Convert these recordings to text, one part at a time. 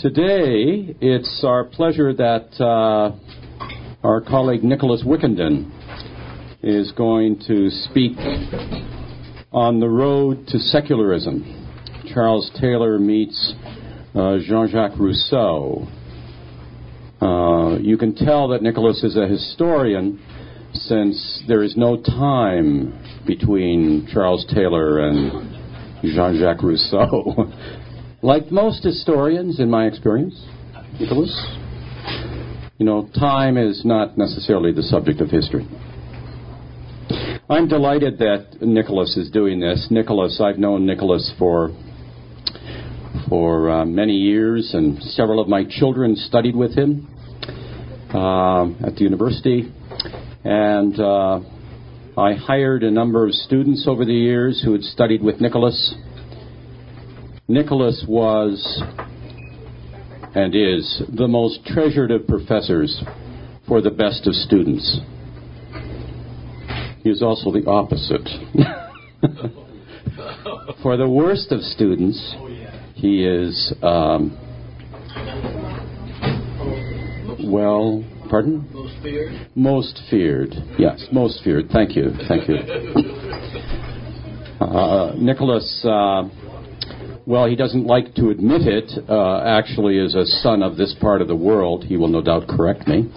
Today, it's our pleasure that our colleague Nicholas Wickenden is going to speak on the road to secularism. Charles Taylor meets Jean-Jacques Rousseau. You can tell that Nicholas is a historian since there is no time between Charles Taylor and Jean-Jacques Rousseau. Like most historians, in my experience, Nicholas, time is not necessarily the subject of history. I'm delighted that Nicholas is doing this. I've known Nicholas for many years, and several of my children studied with him at the university. And I hired a number of students over the years who had studied with Nicholas. Nicholas was and is the most treasured of professors for the best of students. He is also the opposite. For the worst of students, he is, pardon? Most feared? Most feared, yes, most feared. Thank you. Nicholas, he doesn't like to admit it, actually is a son of this part of the world. He will no doubt correct me.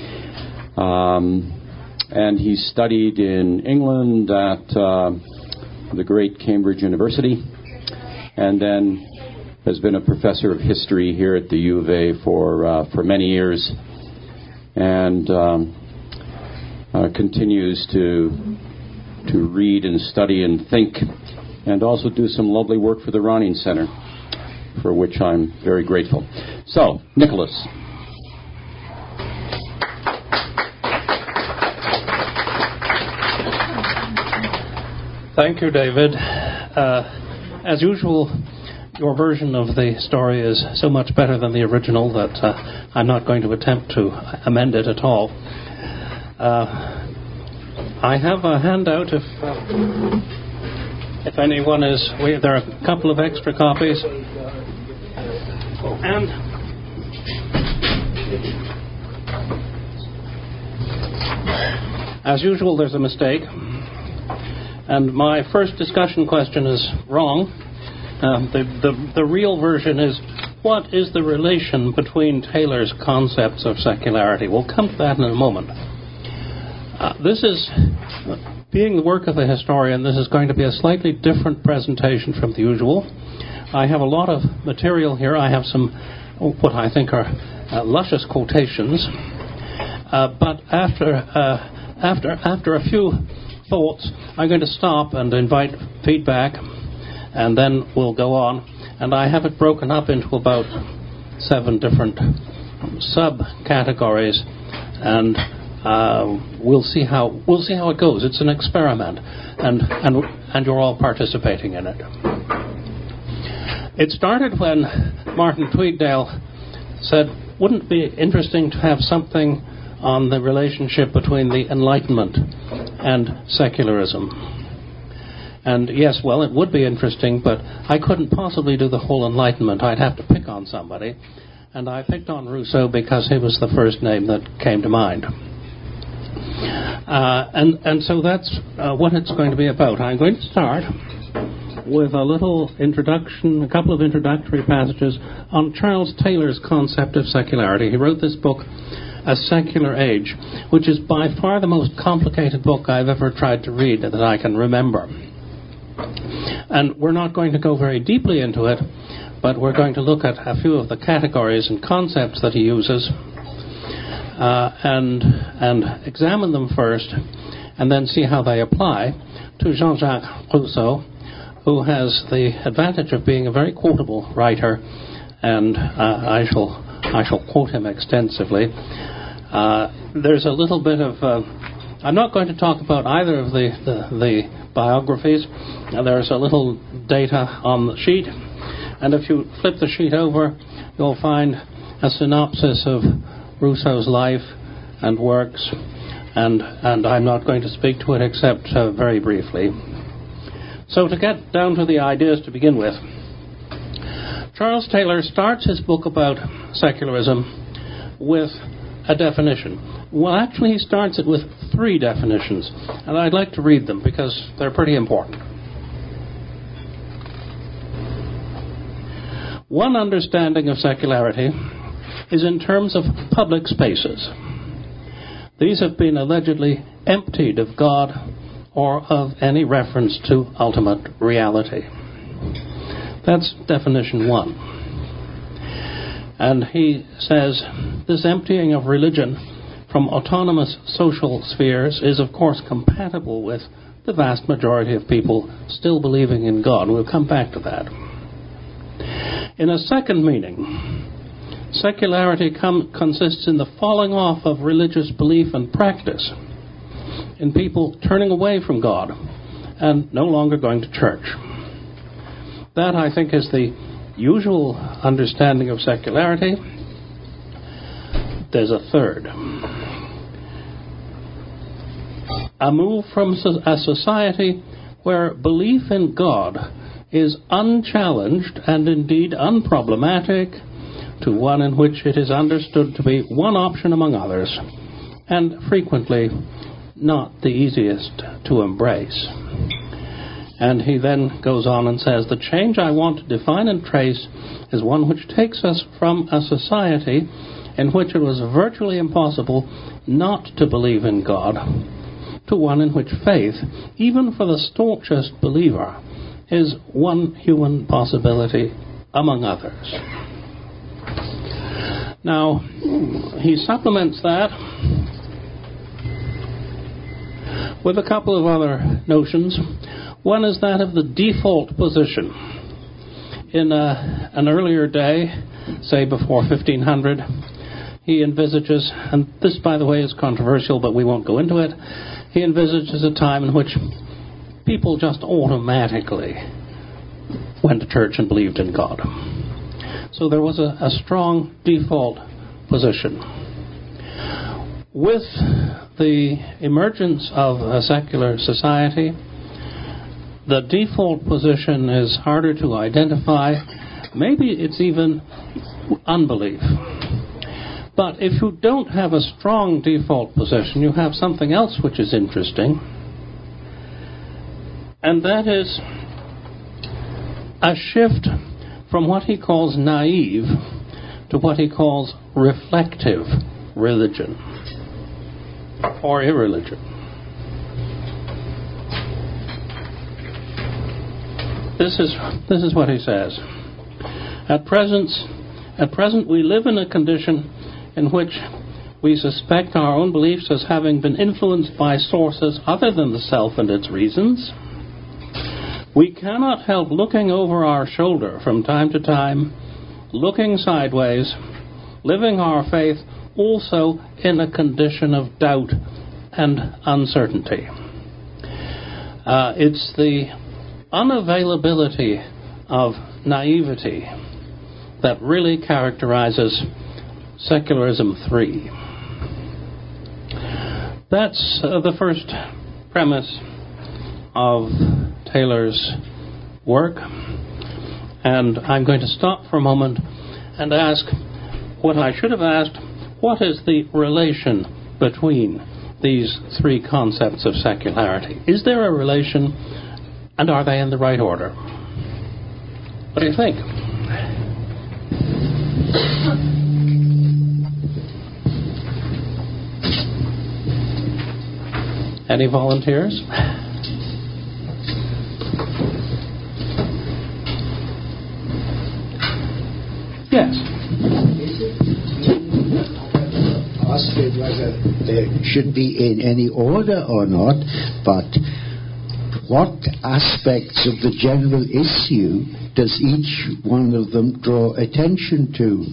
And he studied in England at the great Cambridge University, and then has been a professor of history here at the U of A for many years, and continues to read and study and think, and also do some lovely work for the Ronning Center, for which I'm very grateful. So, Nicholas. Thank you, David. As usual, your version of the story is so much better than the original that I'm not going to attempt to amend it at all. I have a handout if anyone is... there are a couple of extra copies. And as usual, there's a mistake. And my first discussion question is wrong. The real version is, what is the relation between Taylor's concepts of secularity? We'll come to that in a moment. This is, being the work of a historian, this is going to be a slightly different presentation from the usual. I have a lot of material here. I have some, what I think are luscious quotations. But after a few thoughts, I'm going to stop and invite feedback, and then we'll go on. And I have it broken up into about 7 different subcategories, and we'll see how it goes. It's an experiment, and you're all participating in it. It started when Martin Tweedale said, wouldn't it be interesting to have something on the relationship between the Enlightenment and secularism? And yes, it would be interesting, but I couldn't possibly do the whole Enlightenment. I'd have to pick on somebody. And I picked on Rousseau because he was the first name that came to mind. And so that's what it's going to be about. I'm going to start with a little introduction, a couple of introductory passages on Charles Taylor's concept of secularity. He wrote this book, A Secular Age, which is by far the most complicated book I've ever tried to read that I can remember. And we're not going to go very deeply into it, but we're going to look at a few of the categories and concepts that he uses, and examine them first, and then see how they apply to Jean-Jacques Rousseau, who has the advantage of being a very quotable writer, and I shall quote him extensively. There's a little bit of... I'm not going to talk about either of the biographies. There's a little data on the sheet, and if you flip the sheet over, you'll find a synopsis of Rousseau's life and works, and I'm not going to speak to it except very briefly. So to get down to the ideas to begin with, Charles Taylor starts his book about secularism with a definition. Well, actually, he starts it with 3 definitions, and I'd like to read them because they're pretty important. One understanding of secularity is in terms of public spaces. These have been allegedly emptied of God or of any reference to ultimate reality. That's definition 1. And he says, this emptying of religion from autonomous social spheres is, of course, compatible with the vast majority of people still believing in God. We'll come back to that. In a second meaning, secularity consists in the falling off of religious belief and practice, in people turning away from God and no longer going to church. That, I think, is the usual understanding of secularity. There's a third. A move from a society where belief in God is unchallenged and indeed unproblematic to one in which it is understood to be one option among others, and frequently not the easiest to embrace. And he then goes on and says, the change I want to define and trace is one which takes us from a society in which it was virtually impossible not to believe in God to one in which faith, even for the staunchest believer, is one human possibility among others. Now, he supplements that with a couple of other notions. One is that of the default position. In an earlier day, say before 1500, he envisages, and this, by the way, is controversial, but we won't go into it, he envisages a time in which people just automatically went to church and believed in God. So there was a strong default position. With the emergence of a secular society, the default position is harder to identify. Maybe it's even unbelief. But if you don't have a strong default position, you have something else which is interesting, and that is a shift from what he calls naive to what he calls reflective religion or irreligion. This is what he says. At present we live in a condition in which we suspect our own beliefs as having been influenced by sources other than the self and its reasons. We cannot help looking over our shoulder from time to time, looking sideways, living our faith also in a condition of doubt and uncertainty. It's the unavailability of naivety that really characterizes Secularism 3. That's the first premise of Taylor's work, and I'm going to stop for a moment and ask what I should have asked: what is the relation between these 3 concepts of secularity? Is there a relation, and are they in the right order? What do you think? Any volunteers? Yes. Asked whether they should be in any order or not, but what aspects of the general issue does each one of them draw attention to?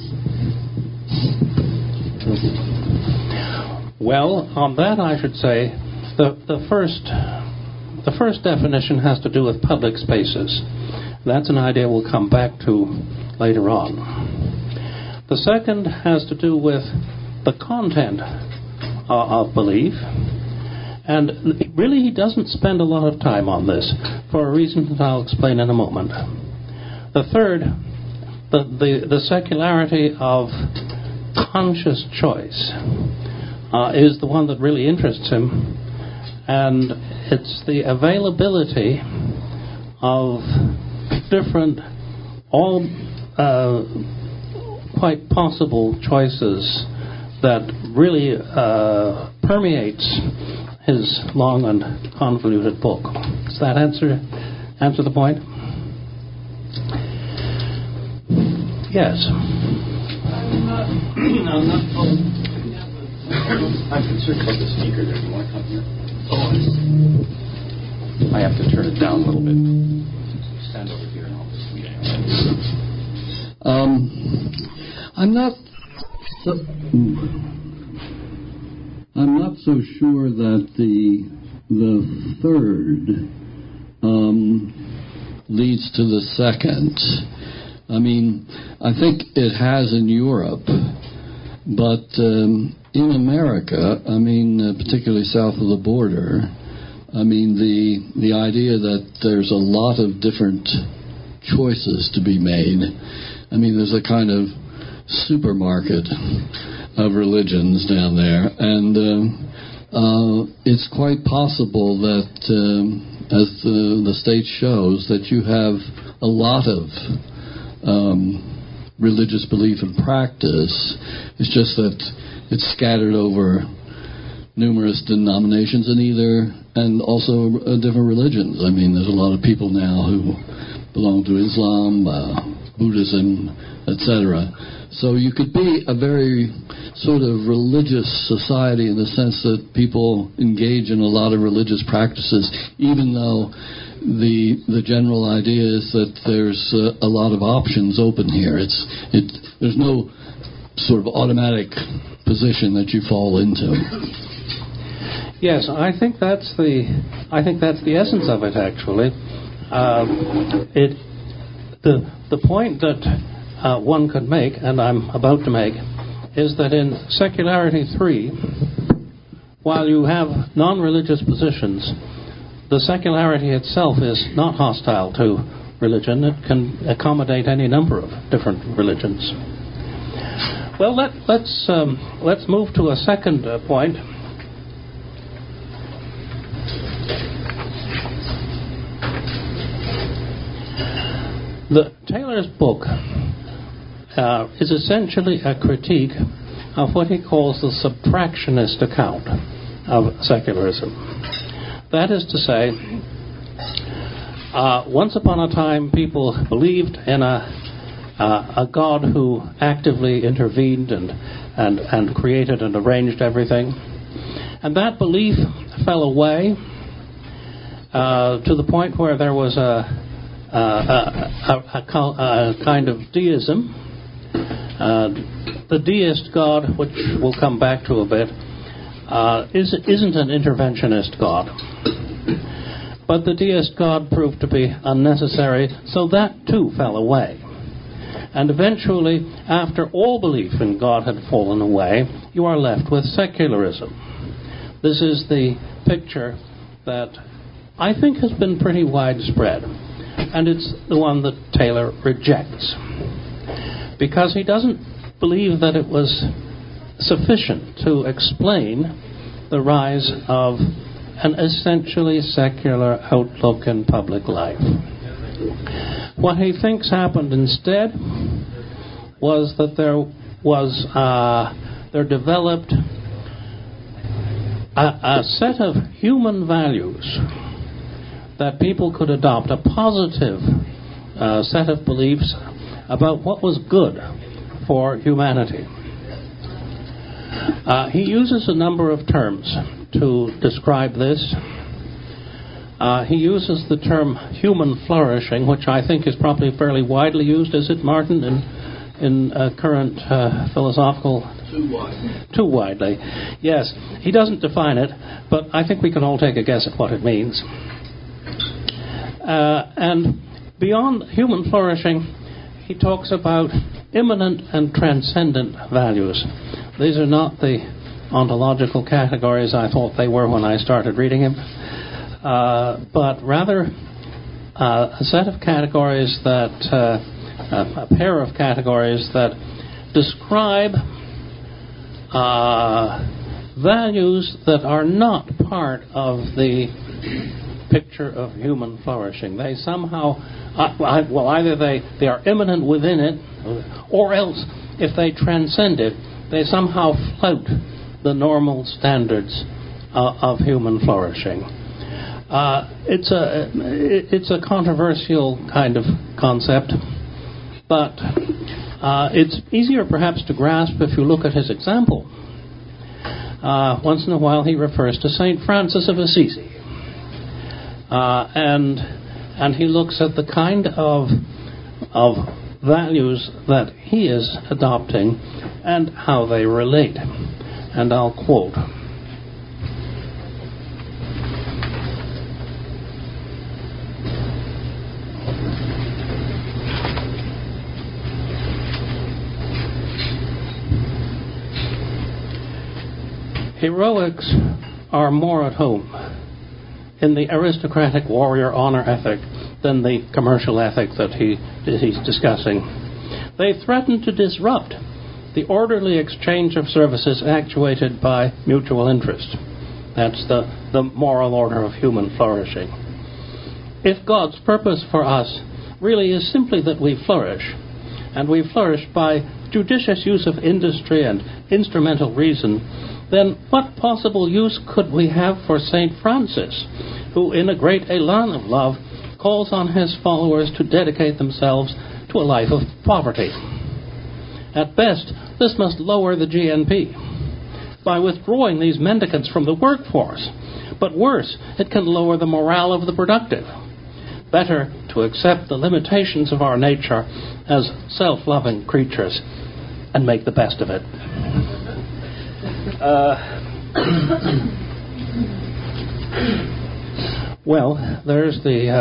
Well, on that I should say the first definition has to do with public spaces. That's an idea we'll come back to later on. The second has to do with the content of belief, and really he doesn't spend a lot of time on this for a reason that I'll explain in a moment. The third the secularity of conscious choice is the one that really interests him, and it's the availability of different, all quite possible choices that really permeates his long and convoluted book. Does that answer the point? Yes. I'm concerned about the speaker there. Do you want to come here? I have to turn it down a little bit. Stand over here and I'll just speak. I'm not so sure that the third leads to the second. I mean, I think it has in Europe, but in America, I mean, particularly south of the border, I mean, the idea that there's a lot of different choices to be made. I mean, there's a kind of supermarket of religions down there, and it's quite possible that, as the state shows, that you have a lot of religious belief and practice. It's just that it's scattered over numerous denominations and also different religions. I mean, there's a lot of people now who belong to Islam, Buddhism, etc. So you could be a very sort of religious society in the sense that people engage in a lot of religious practices, even though the general idea is that there's a lot of options open here. There's no sort of automatic position that you fall into. Yes, I think that's the essence of it. Actually, the point that one could make, and I'm about to make, is that in Secularity 3, while you have non-religious positions, the secularity itself is not hostile to religion. It can accommodate any number of different religions. Well, let's move to a second point. Taylor's book is essentially a critique of what he calls the subtractionist account of secularism. That is to say, once upon a time people believed in a God who actively intervened and created and arranged everything. And that belief fell away to the point where there was a kind of deism. The deist God, which we'll come back to a bit, isn't an interventionist God. But the deist God proved to be unnecessary, so that too fell away. And eventually, after all belief in God had fallen away, you are left with secularism. This is the picture that I think has been pretty widespread. And it's the one that Taylor rejects. Because he doesn't believe that it was sufficient to explain the rise of an essentially secular outlook in public life. What he thinks happened instead was that there developed a set of human values that people could adopt, a positive set of beliefs about what was good for humanity. He uses a number of terms to describe this. He uses the term human flourishing, which I think is probably fairly widely used, is it, Martin, in current philosophical... Too widely. Yes, he doesn't define it, but I think we can all take a guess at what it means. And beyond human flourishing, he talks about immanent and transcendent values. These are not the ontological categories I thought they were when I started reading him, but rather a set of categories that a pair of categories that describe values that are not part of the picture of human flourishing. They somehow, either they are immanent within it, or else, if they transcend it, they somehow flout the normal standards of human flourishing. It's a controversial kind of concept, but it's easier perhaps to grasp if you look at his example. Once in a while he refers to St. Francis of Assisi, and he looks at the kind of values that he is adopting and how they relate. And I'll quote. Heroics are more at home in the aristocratic warrior honor ethic than the commercial ethic that he's discussing. They threaten to disrupt the orderly exchange of services actuated by mutual interest. That's the moral order of human flourishing. If God's purpose for us really is simply that we flourish, and we flourish by judicious use of industry and instrumental reason, then what possible use could we have for St. Francis, who in a great elan of love calls on his followers to dedicate themselves to a life of poverty? At best, this must lower the GNP by withdrawing these mendicants from the workforce. But worse, it can lower the morale of the productive. Better to accept the limitations of our nature as self-loving creatures and make the best of it. Well, there's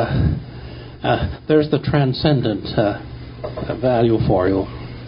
the transcendent value for you.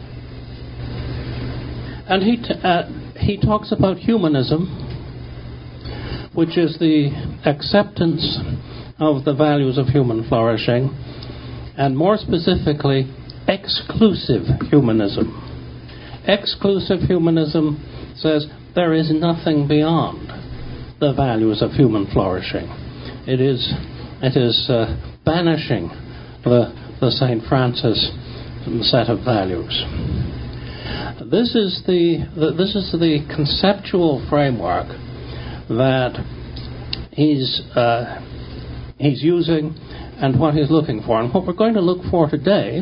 And he talks about humanism, which is the acceptance of the values of human flourishing, and more specifically, exclusive humanism. Exclusive humanism says there is nothing beyond the values of human flourishing. It is banishing the St. Francis set of values. This is the conceptual framework that he's using and what he's looking for. And what we're going to look for today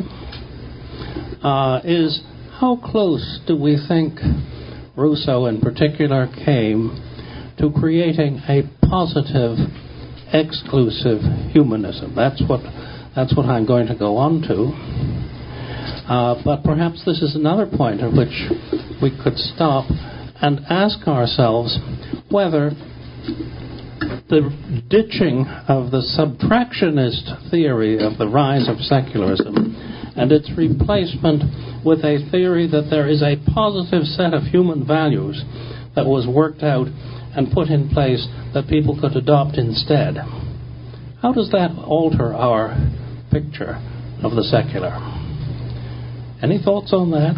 is how close do we think Rousseau in particular came to creating a positive, exclusive humanism. That's what I'm going to go on to. But perhaps this is another point at which we could stop and ask ourselves whether the ditching of the subtractionist theory of the rise of secularism and its replacement with a theory that there is a positive set of human values that was worked out and put in place that people could adopt instead. How does that alter our picture of the secular? Any thoughts on that?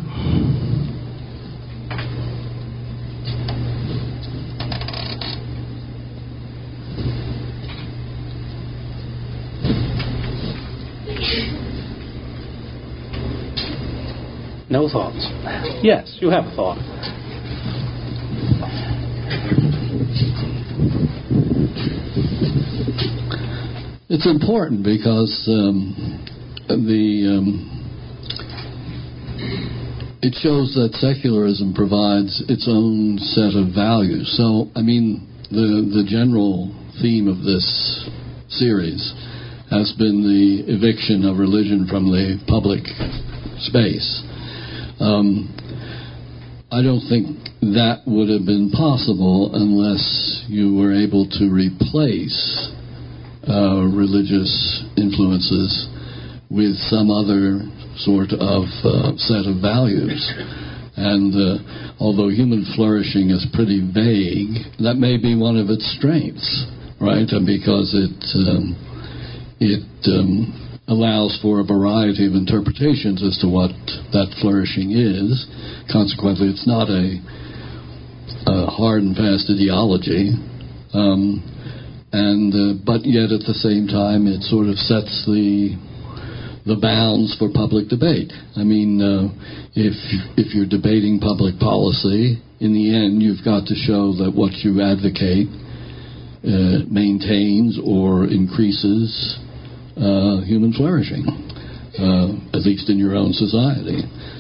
No thoughts? Yes, you have a thought. It's important because it shows that secularism provides its own set of values. So, I mean, the general theme of this series has been the eviction of religion from the public space. I don't think that would have been possible unless you were able to replace religious influences with some other sort of set of values. And although human flourishing is pretty vague, that may be one of its strengths, right? Because it allows for a variety of interpretations as to what that flourishing is. Consequently, it's not a hard and fast ideology, but yet at the same time it sort of sets the bounds for public debate. I mean, if you're debating public policy, in the end you've got to show that what you advocate maintains or increases human flourishing, at least in your own society.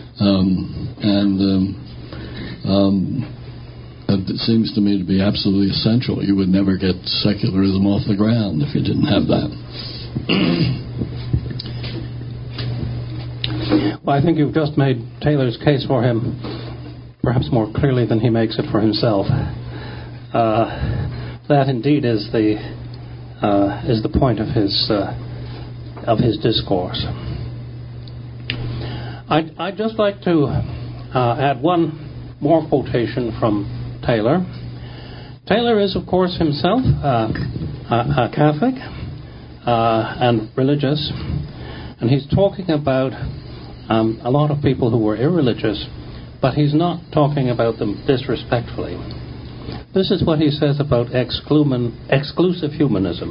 It seems to me to be absolutely essential. You would never get secularism off the ground if you didn't have that. Well, I think you've just made Taylor's case for him perhaps more clearly than he makes it for himself. That indeed is the point of his discourse. I'd just like to add one more quotation from Taylor. Taylor is, of course, himself a Catholic and religious, and he's talking about a lot of people who were irreligious, but he's not talking about them disrespectfully. This is what he says about exclusive humanism.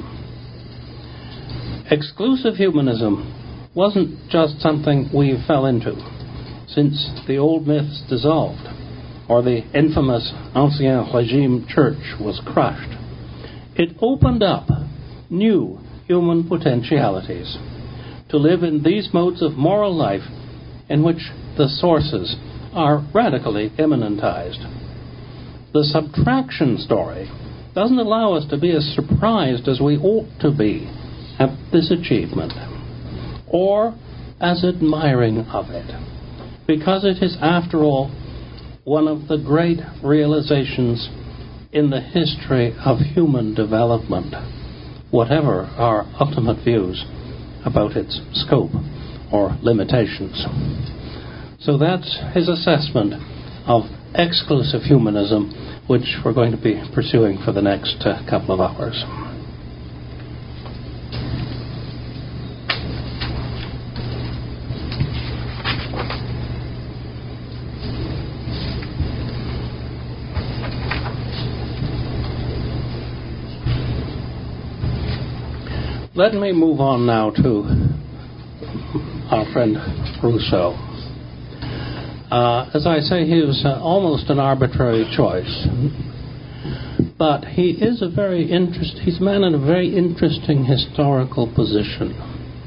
Exclusive humanism wasn't just something we fell into, since the old myths dissolved, or the infamous Ancien Régime Church was crushed. It opened up new human potentialities to live in these modes of moral life in which the sources are radically immanentized. The subtraction story doesn't allow us to be as surprised as we ought to be at this achievement, or as admiring of it, because it is, after all, one of the great realizations in the history of human development, whatever our ultimate views about its scope or limitations. So that's his assessment of exclusive humanism, which we're going to be pursuing for the next couple of hours. Let me move on now to our friend Rousseau. As I say, he was almost an arbitrary choice, but he is he's a man in a very interesting historical position.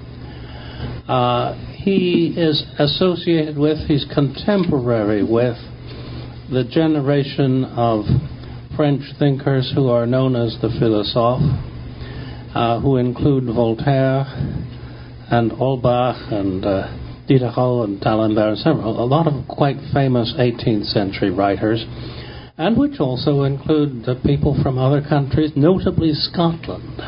He is associated with, he's contemporary with the generation of French thinkers who are known as the philosophes, who include Voltaire and Holbach and Diderot and D'Alembert, a lot of quite famous 18th century writers, and which also include the people from other countries, notably Scotland.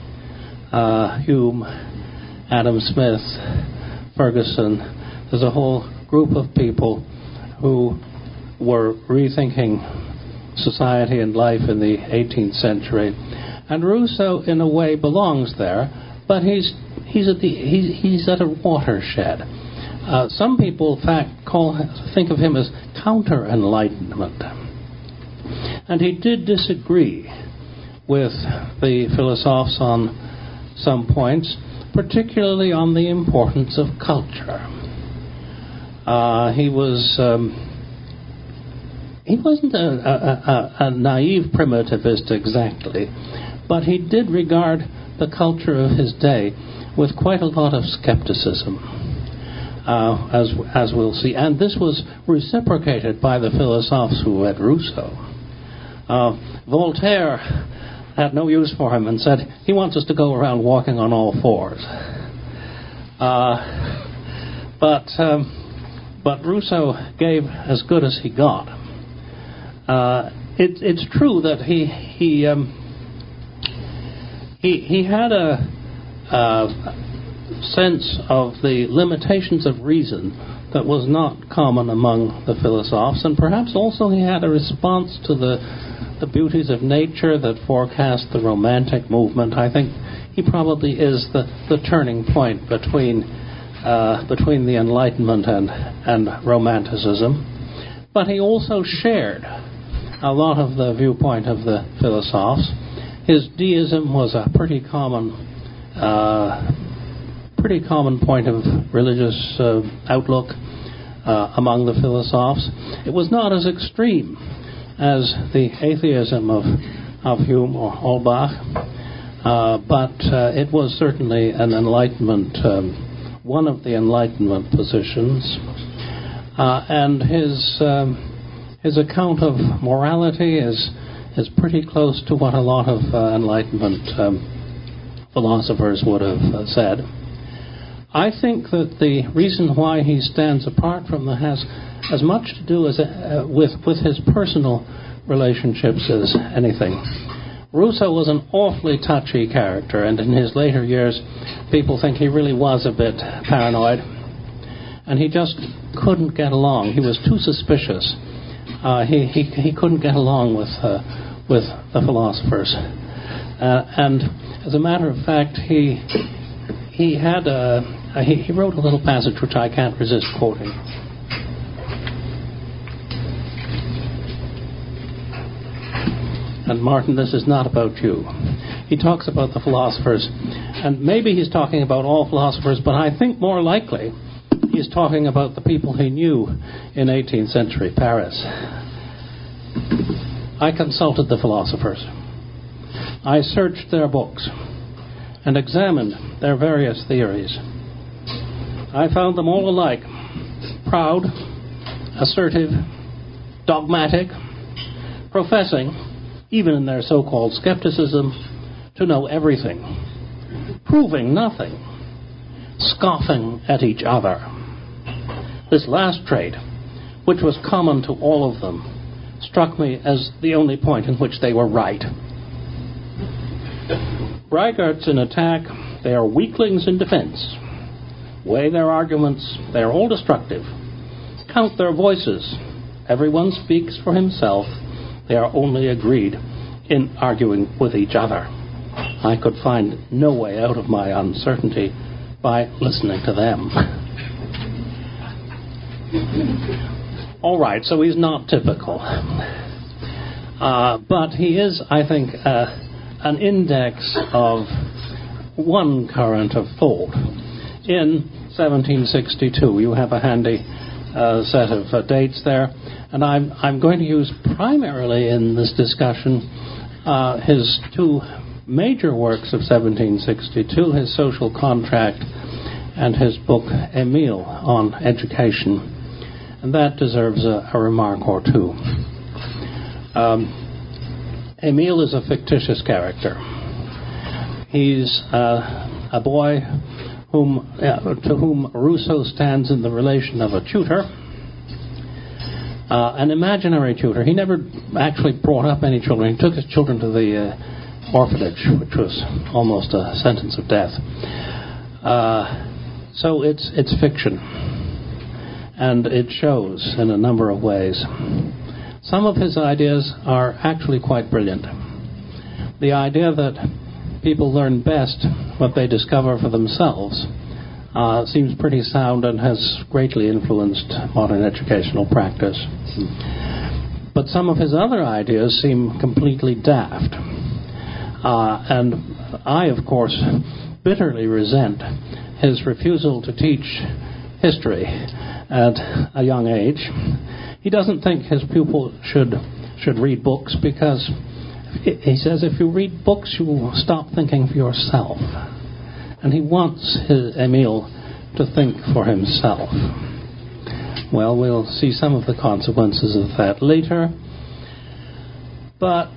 Hume, Adam Smith, Ferguson. There's a whole group of people who were rethinking society and life in the 18th century. And Rousseau, in a way, belongs there, but he's at a watershed. Some people, in fact, think of him as counter-enlightenment. And he did disagree with the philosophes on some points, particularly on the importance of culture. He wasn't a naive primitivist exactly, but he did regard the culture of his day with quite a lot of skepticism, as we'll see. And this was reciprocated by the philosophes who read Rousseau. Voltaire had no use for him and said, he wants us to go around walking on all fours. But Rousseau gave as good as he got. It's true that he had a sense of the limitations of reason that was not common among the philosophes, and perhaps also he had a response to the the beauties of nature that forecast the Romantic movement. I think he probably is the turning point between the Enlightenment and Romanticism. But he also shared a lot of the viewpoint of the philosophes. His deism was a pretty common point of religious outlook among the philosophes. It was not as extreme as the atheism of Hume or Holbach, but it was certainly an Enlightenment, one of the Enlightenment positions. And his account of morality is pretty close to what a lot of Enlightenment philosophers would have said. I think that the reason why he stands apart from them has as much to do as with his personal relationships as anything. Rousseau was an awfully touchy character, and in his later years, people think he really was a bit paranoid, and he just couldn't get along. He was too suspicious. He couldn't get along with the philosophers, and as a matter of fact, he wrote a little passage which I can't resist quoting. And Martin, this is not about you. He talks about the philosophers, and maybe he's talking about all philosophers, but I think more likely he's talking about the people he knew in 18th century Paris. I consulted the philosophers. I searched their books and examined their various theories. I found them all alike: proud, assertive, dogmatic, professing, even in their so-called skepticism, to know everything, proving nothing, scoffing at each other. This last trait, which was common to all of them, struck me as the only point in which they were right. Braggarts in attack, they are weaklings in defense. Weigh their arguments, they are all destructive. Count their voices. Everyone speaks for himself. They are only agreed in arguing with each other. I could find no way out of my uncertainty by listening to them. All right, so he's not typical. But he is, I think, an index of one current of thought. In 1762, you have a handy set of dates there, and I'm going to use primarily in this discussion his two major works of 1762, his Social Contract and his book Emile on Education, and that deserves a remark or two. Emile is a fictitious character. He's a boy to whom Rousseau stands in the relation of a tutor, an imaginary tutor. He never actually brought up any children. He took his children to the orphanage, which was almost a sentence of death. So it's fiction, and it shows in a number of ways. Some of his ideas are actually quite brilliant. The idea that people learn best what they discover for themselves seems pretty sound and has greatly influenced modern educational practice. But some of his other ideas seem completely daft. And I, of course, bitterly resent his refusal to teach history at a young age. He doesn't think his pupil should read books because he says if you read books, you will stop thinking for yourself. And he wants Emile to think for himself. Well, we'll see some of the consequences of that later. But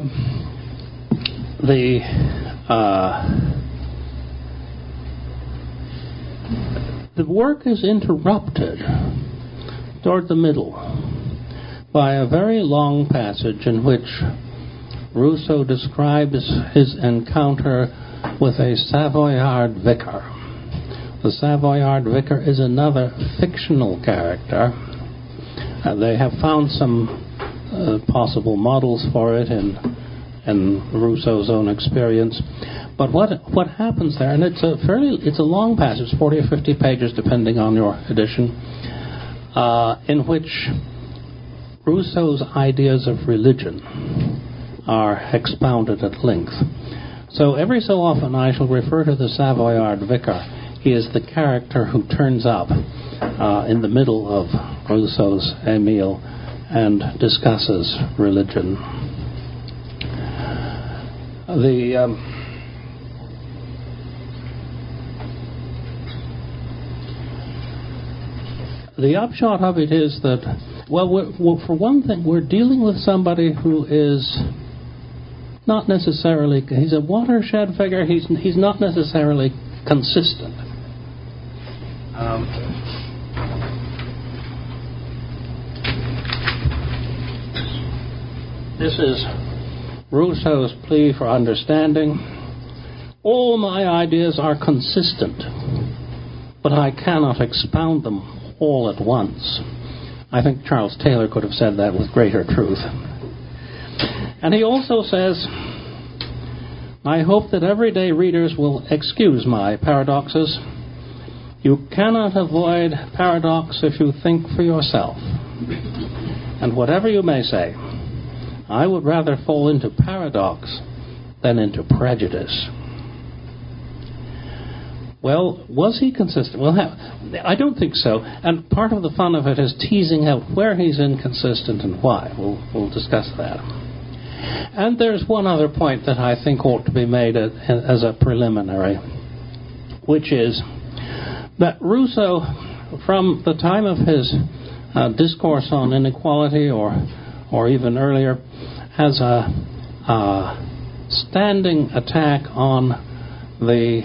the work is interrupted toward the middle by a very long passage in which Rousseau describes his encounter with a Savoyard vicar. The Savoyard vicar is another fictional character. They have found some possible models for it in Rousseau's own experience. But what happens there, and it's a long passage, 40 or 50 pages depending on your edition, in which Rousseau's ideas of religion are expounded at length. So every so often I shall refer to the Savoyard vicar. He is the character who turns up in the middle of Rousseau's Emile and discusses religion. The upshot of it is that, for one thing, we're dealing with somebody who is not necessarily, he's a watershed figure, he's not necessarily consistent. This is Rousseau's plea for understanding. All my ideas are consistent, but I cannot expound them all at once. I think Charles Taylor could have said that with greater truth. And he also says, I hope that everyday readers will excuse my paradoxes. You cannot avoid paradox if you think for yourself. And whatever you may say, I would rather fall into paradox than into prejudice. Well, was he consistent? Well, I don't think so. And part of the fun of it is teasing out where he's inconsistent and why. We'll discuss that. And there's one other point that I think ought to be made as a preliminary, which is that Rousseau, from the time of his discourse on inequality or even earlier, has a standing attack on the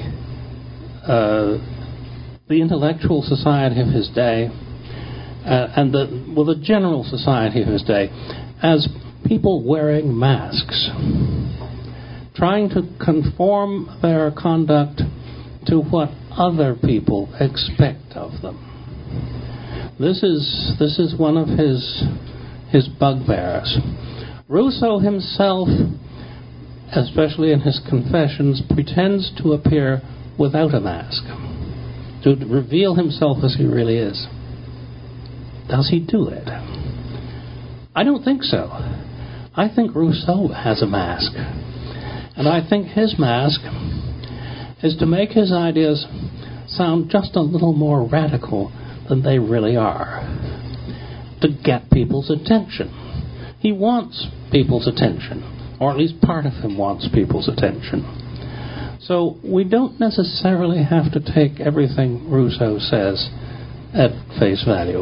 intellectual society of his day and the general society of his day as people wearing masks, trying to conform their conduct to what other people expect of them. This is one of his bugbears. Rousseau himself, especially in his Confessions, pretends to appear without a mask, to reveal himself as he really is. Does he do it? I don't think so. I think Rousseau has a mask. And I think his mask is to make his ideas sound just a little more radical than they really are, to get people's attention. He wants people's attention, or at least part of him wants people's attention. So we don't necessarily have to take everything Rousseau says at face value.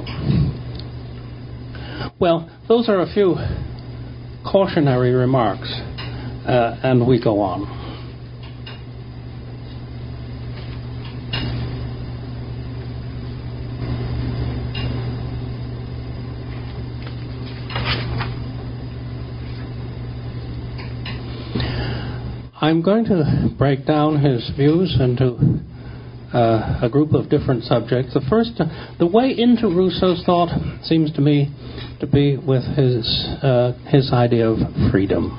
Well, those are a few cautionary remarks, and we go on. I'm going to break down his views into a group of different subjects. The first, the way into Rousseau's thought seems to me to be with his idea of freedom.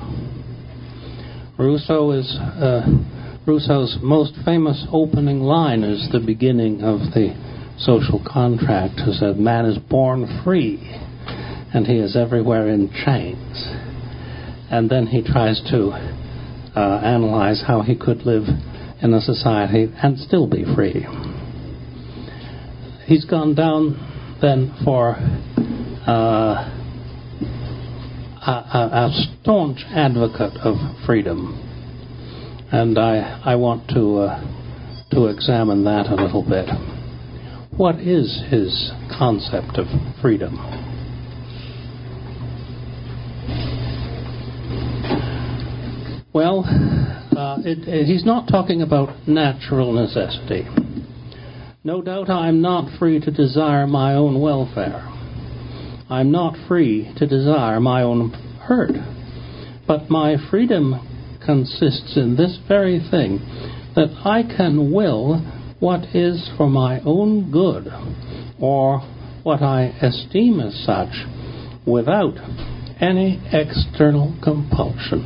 Rousseau's most famous opening line is the beginning of the Social Contract, who says, man is born free, and he is everywhere in chains. And then he tries to analyze how he could live in a society and still be free. He's gone down then for a staunch advocate of freedom, and I want to examine that a little bit. What is his concept of freedom? Well, he's not talking about natural necessity. No doubt I'm not free to desire my own welfare. I'm not free to desire my own hurt. But my freedom consists in this very thing, that I can will what is for my own good, or what I esteem as such, without any external compulsion.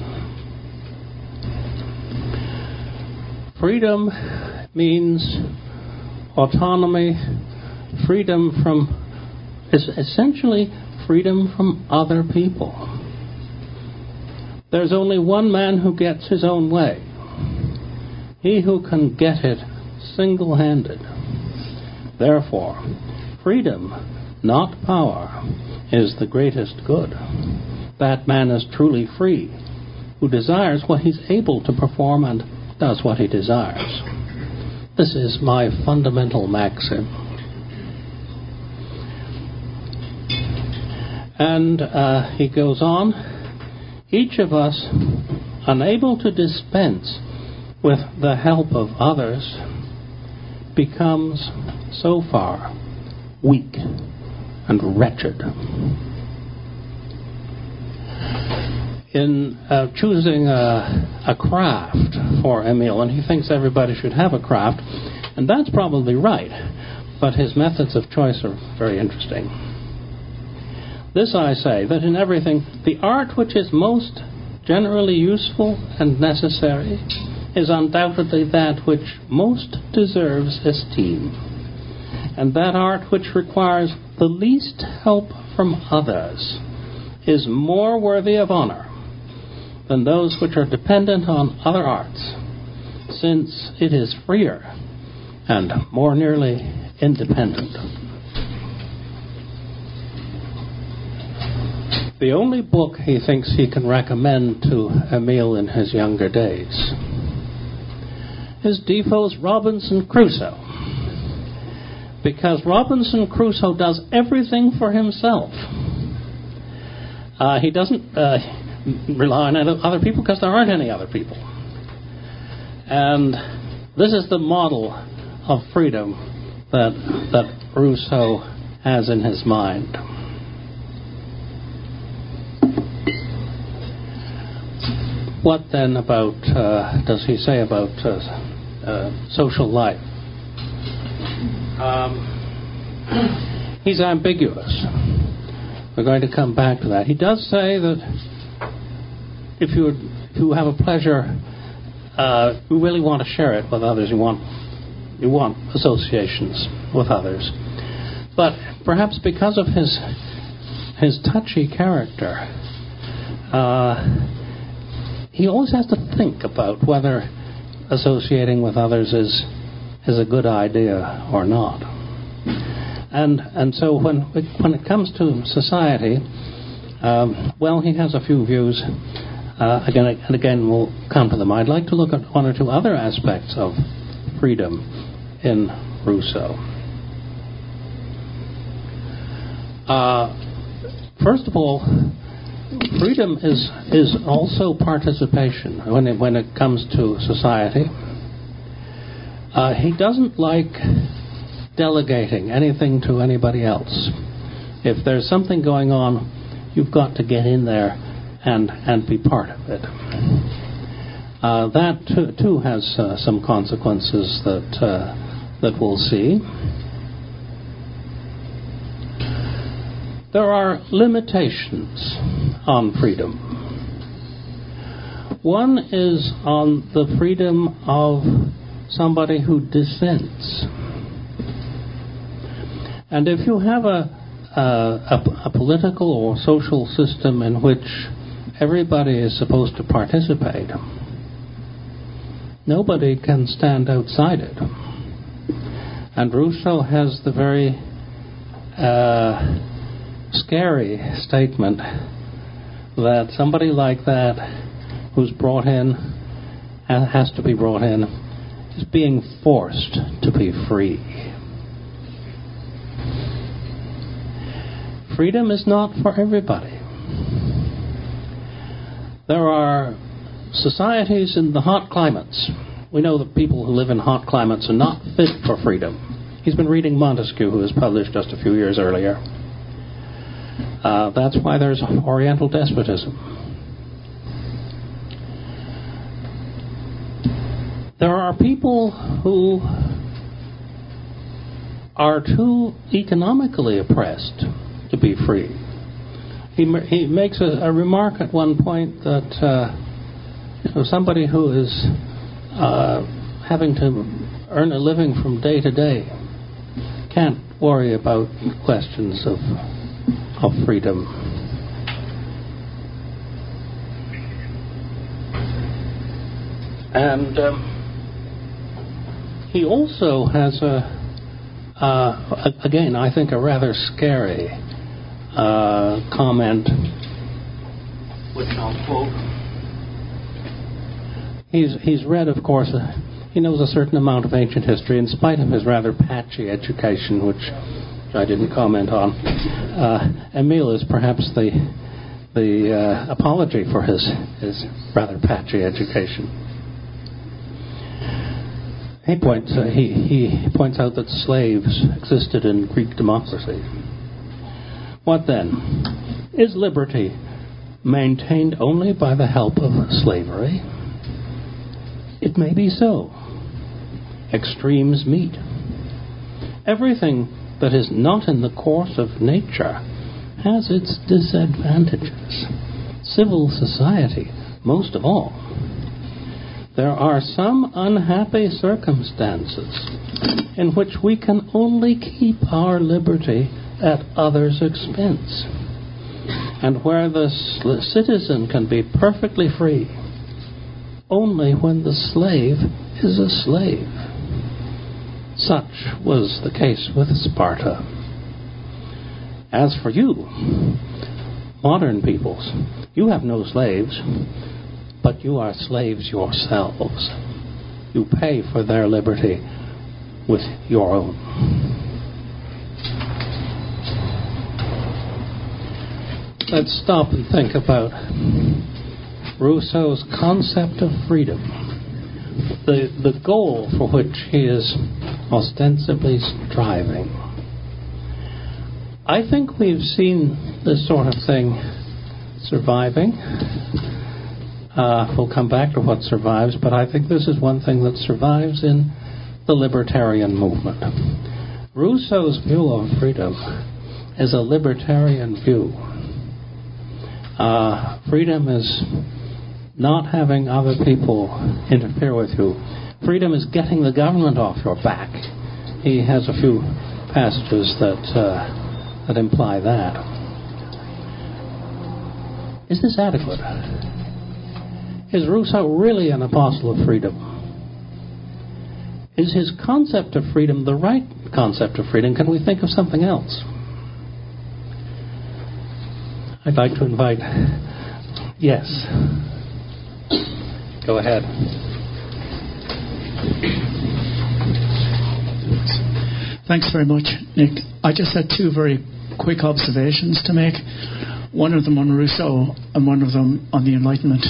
Freedom means autonomy, freedom is essentially freedom from other people. There's only one man who gets his own way. He who can get it single-handed. Therefore, freedom, not power, is the greatest good. That man is truly free, who desires what he's able to perform and does what he desires. This is my fundamental maxim. And he goes on, each of us, unable to dispense with the help of others, becomes so far weak and wretched. In choosing a craft for Emile, and he thinks everybody should have a craft, and that's probably right, but his methods of choice are very interesting. This I say, that in everything, the art which is most generally useful and necessary is undoubtedly that which most deserves esteem, and that art which requires the least help from others is more worthy of honor than those which are dependent on other arts, since it is freer and more nearly independent. The only book he thinks he can recommend to Emile in his younger days is Defoe's Robinson Crusoe, because Robinson Crusoe does everything for himself. He doesn't rely on other people because there aren't any other people. And this is the model of freedom that Rousseau has in his mind. What then about, does he say about social life? He's ambiguous. We're going to come back to that. He does say that if you have a pleasure, you really want to share it with others. You want associations with others. But perhaps because of his touchy character, he always has to think about whether associating with others is a good idea or not. And so when it comes to society, he has a few views. Again, we'll come to them. I'd like to look at one or two other aspects of freedom in Rousseau. First of all, freedom is also participation when it comes to society. He doesn't like delegating anything to anybody else. If there's something going on, you've got to get in there and be part of it. That too has some consequences that we'll see. There are limitations on freedom. One is on the freedom of somebody who dissents. And if you have a political or social system in which everybody is supposed to participate, nobody can stand outside it. And Rousseau has the very scary statement that somebody like that who's brought in and has to be brought in is being forced to be free. Freedom is not for everybody. There are societies in the hot climates. We know that people who live in hot climates are not fit for freedom. He's been reading Montesquieu, who was published just a few years earlier. That's why there's Oriental despotism. There are people who are too economically oppressed to be free. he makes a remark at one point that somebody who is having to earn a living from day to day can't worry about questions of freedom. And he also has again, I think, a rather scary comment, which I'll quote. He's read, of course, he knows a certain amount of ancient history, in spite of his rather patchy education, which I didn't comment on. Emile is perhaps the apology for his rather patchy education. He points out that slaves existed in Greek democracy. What then? Is liberty maintained only by the help of slavery? It may be so. Extremes meet. Everything that is not in the course of nature has its disadvantages. Civil society, most of all. There are some unhappy circumstances in which we can only keep our liberty at others' expense, and where the citizen can be perfectly free only when the slave is a slave. Such was the case with Sparta. As for you, modern peoples, you have no slaves, but you are slaves yourselves. You pay for their liberty with your own. Let's stop and think about Rousseau's concept of freedom, the goal for which he is ostensibly striving. I think we've seen this sort of thing surviving. We'll come back to what survives, but I think this is one thing that survives in the libertarian movement. Rousseau's view of freedom is a libertarian view. Freedom is not having other people interfere with you. Freedom is getting the government off your back. He has a few passages that imply that. Is this adequate? Is Rousseau really an apostle of freedom? Is his concept of freedom the right concept of freedom? Can we think of something else? I'd like to invite... Yes. Go ahead. Thanks very much, Nick. I just had two very quick observations to make. One of them on Rousseau and one of them on the Enlightenment.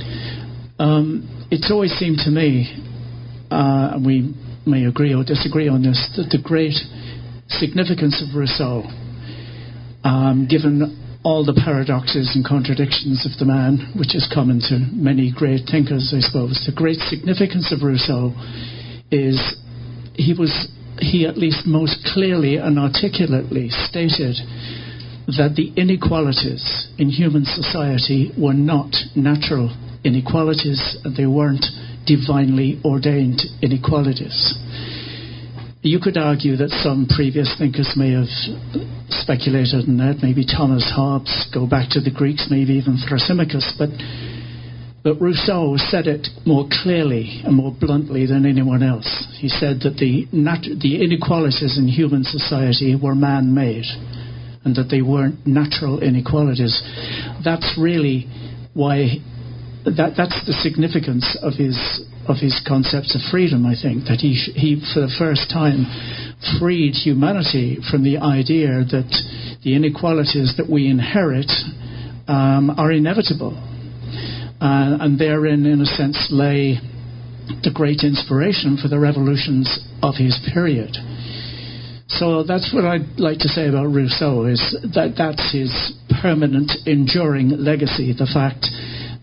It's always seemed to me, and we may agree or disagree on this, that the great significance of Rousseau, given all the paradoxes and contradictions of the man, which is common to many great thinkers, I suppose, the great significance of Rousseau is he at least most clearly and articulately stated that the inequalities in human society were not natural inequalities, and they weren't divinely ordained inequalities. You could argue that some previous thinkers may have speculated on that, maybe Thomas Hobbes, go back to the Greeks, maybe even Thrasymachus, but Rousseau said it more clearly and more bluntly than anyone else. He said that the inequalities in human society were man-made, and that they weren't natural inequalities. That's really why... That's the significance of his concepts of freedom, I think, that he for the first time freed humanity from the idea that the inequalities that we inherit are inevitable. And therein, in a sense, lay the great inspiration for the revolutions of his period. So that's what I'd like to say about Rousseau, is that that's his permanent, enduring legacy, the fact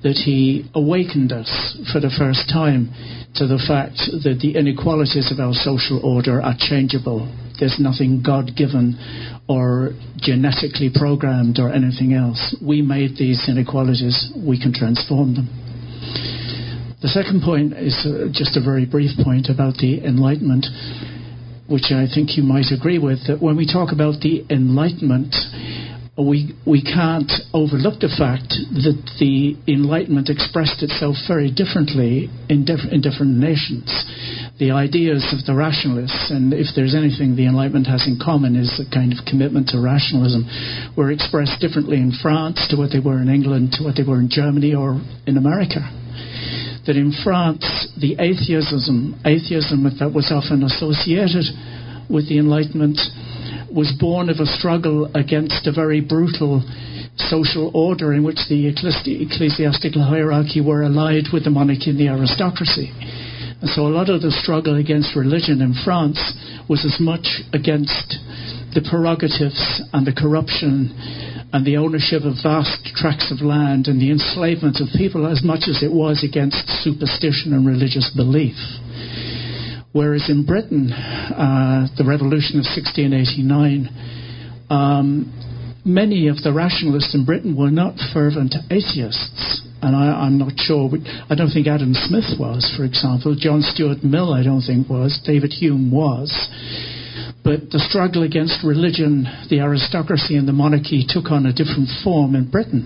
that he awakened us for the first time to the fact that the inequalities of our social order are changeable. There's nothing God-given or genetically programmed or anything else. We made these inequalities. We can transform them. The second point is just a very brief point about the Enlightenment, which I think you might agree with, that when we talk about the Enlightenment, we can't overlook the fact that the Enlightenment expressed itself very differently in different nations. The ideas of the rationalists, and if there's anything the Enlightenment has in common, is a kind of commitment to rationalism, were expressed differently in France to what they were in England, to what they were in Germany or in America. That in France, the atheism that was often associated with the Enlightenment was born of a struggle against a very brutal social order in which the ecclesiastical hierarchy were allied with the monarchy and the aristocracy. And so a lot of the struggle against religion in France was as much against the prerogatives and the corruption and the ownership of vast tracts of land and the enslavement of people as much as it was against superstition and religious belief. Whereas in Britain, the revolution of 1689, many of the rationalists in Britain were not fervent atheists. And I'm not sure. I don't think Adam Smith was, for example. John Stuart Mill, I don't think was. David Hume was. But the struggle against religion, the aristocracy and the monarchy took on a different form in Britain.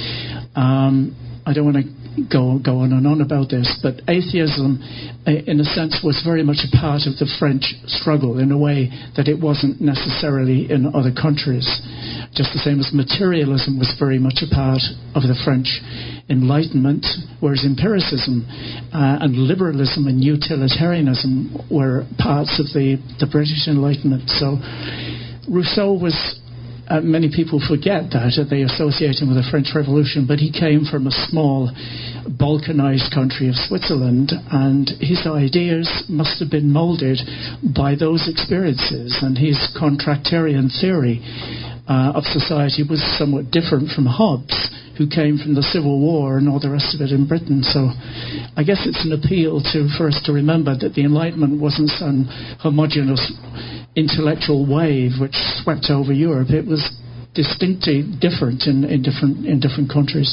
I don't want to go on and on about this, but atheism, in a sense, was very much a part of the French struggle in a way that it wasn't necessarily in other countries. Just the same as materialism was very much a part of the French Enlightenment, whereas empiricism and liberalism and utilitarianism were parts of the British Enlightenment. So Rousseau was... many people forget that, they associate him with the French Revolution, but he came from a small Balkanized country of Switzerland, and his ideas must have been molded by those experiences, and his contractarian theory of society was somewhat different from Hobbes, who came from the Civil War and all the rest of it in Britain. So I guess it's an appeal for us to remember that the Enlightenment wasn't some homogeneous intellectual wave which swept over Europe. It was distinctly different in different countries.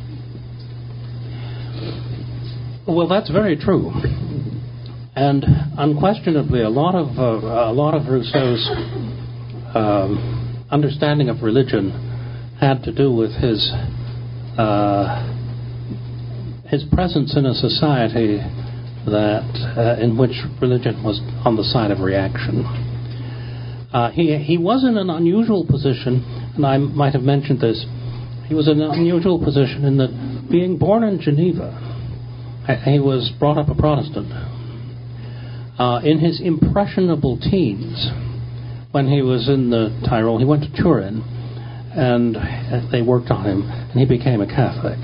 Well, that's very true, and unquestionably, a lot of Rousseau's understanding of religion had to do with his presence in a society that in which religion was on the side of reaction. He was in an unusual position, and I might have mentioned this. He was in an unusual position in that, being born in Geneva, he was brought up a Protestant. In his impressionable teens, when he was in the Tyrol, he went to Turin, and they worked on him, and he became a Catholic.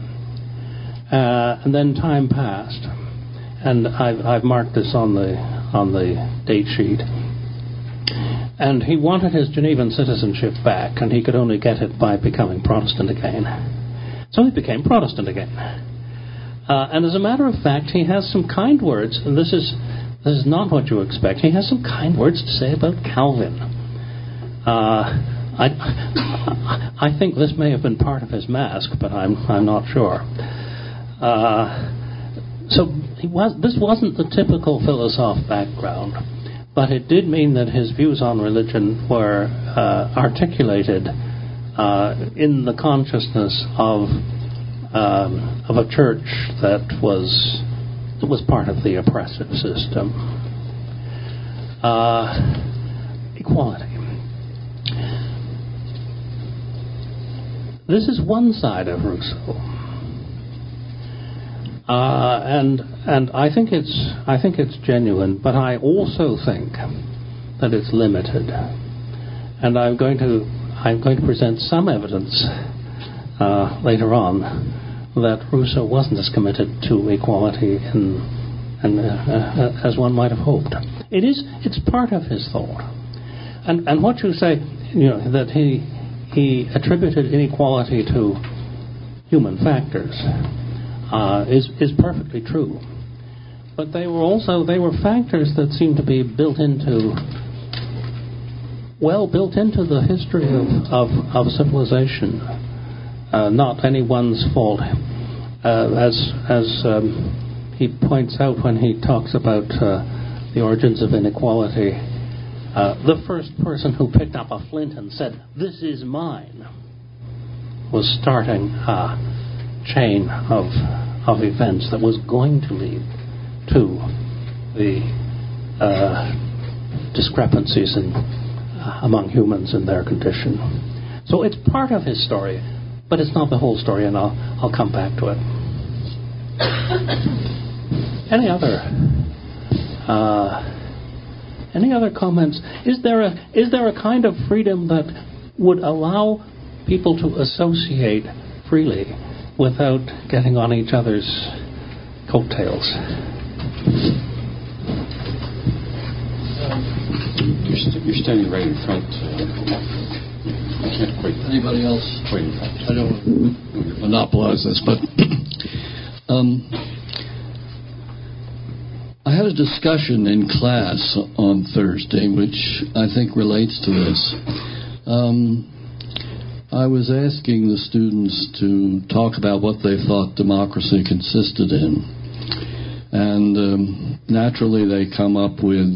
And then time passed, and I've marked this on the date sheet. And he wanted his Genevan citizenship back, and he could only get it by becoming Protestant again. So he became Protestant again. And as a matter of fact, he has some kind words, and this is not what you expect. He has some kind words to say about Calvin. I think this may have been part of his mask, but I'm not sure. So this wasn't the typical philosoph background, but it did mean that his views on religion were articulated in the consciousness of a church that was part of the oppressive system. Equality. This is one side of Rousseau, and I think it's genuine, but I also think that it's limited, and I'm going to present some evidence later on that Rousseau wasn't as committed to equality as one might have hoped. It's part of his thought, and what you say, that he attributed inequality to human factors is perfectly true. But they were factors that seem to be built into the history of civilization, not anyone's fault. As he points out when he talks about the origins of inequality, the first person who picked up a flint and said, "This is mine," was starting a chain of events that was going to lead to the discrepancies among humans in their condition. So it's part of his story, but it's not the whole story, and I'll come back to it. Any other comments? Is there a kind of freedom that would allow people to associate freely without getting on each other's coattails? You're standing right in front. I can't quite. Anybody else? Quite in front. I don't want to monopolize this, but I had a discussion in class on Thursday, which I think relates to this. I was asking the students to talk about what they thought democracy consisted in. And naturally they come up with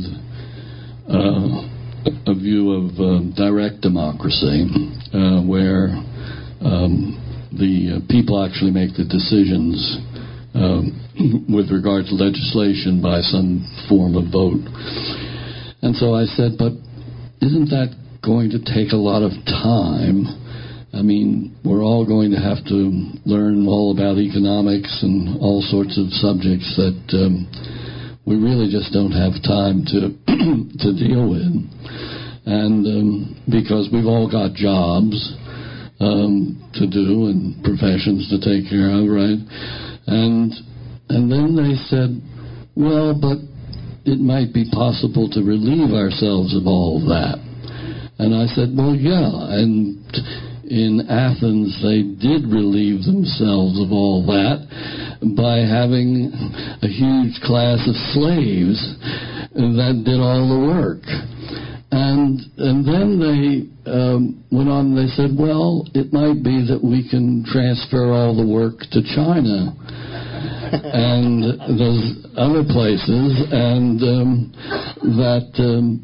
a view of direct democracy, where the people actually make the decisions with regard to legislation by some form of vote. And so I said, but isn't that going to take a lot of time? I mean, we're all going to have to learn all about economics and all sorts of subjects that we really just don't have time to to deal with. And because we've all got jobs to do and professions to take care of, right? And then they said, well, but it might be possible to relieve ourselves of all of that. And I said, well, yeah, and in Athens, they did relieve themselves of all that by having a huge class of slaves that did all the work. And then they went on and they said, well, it might be that we can transfer all the work to China and those other places, and that,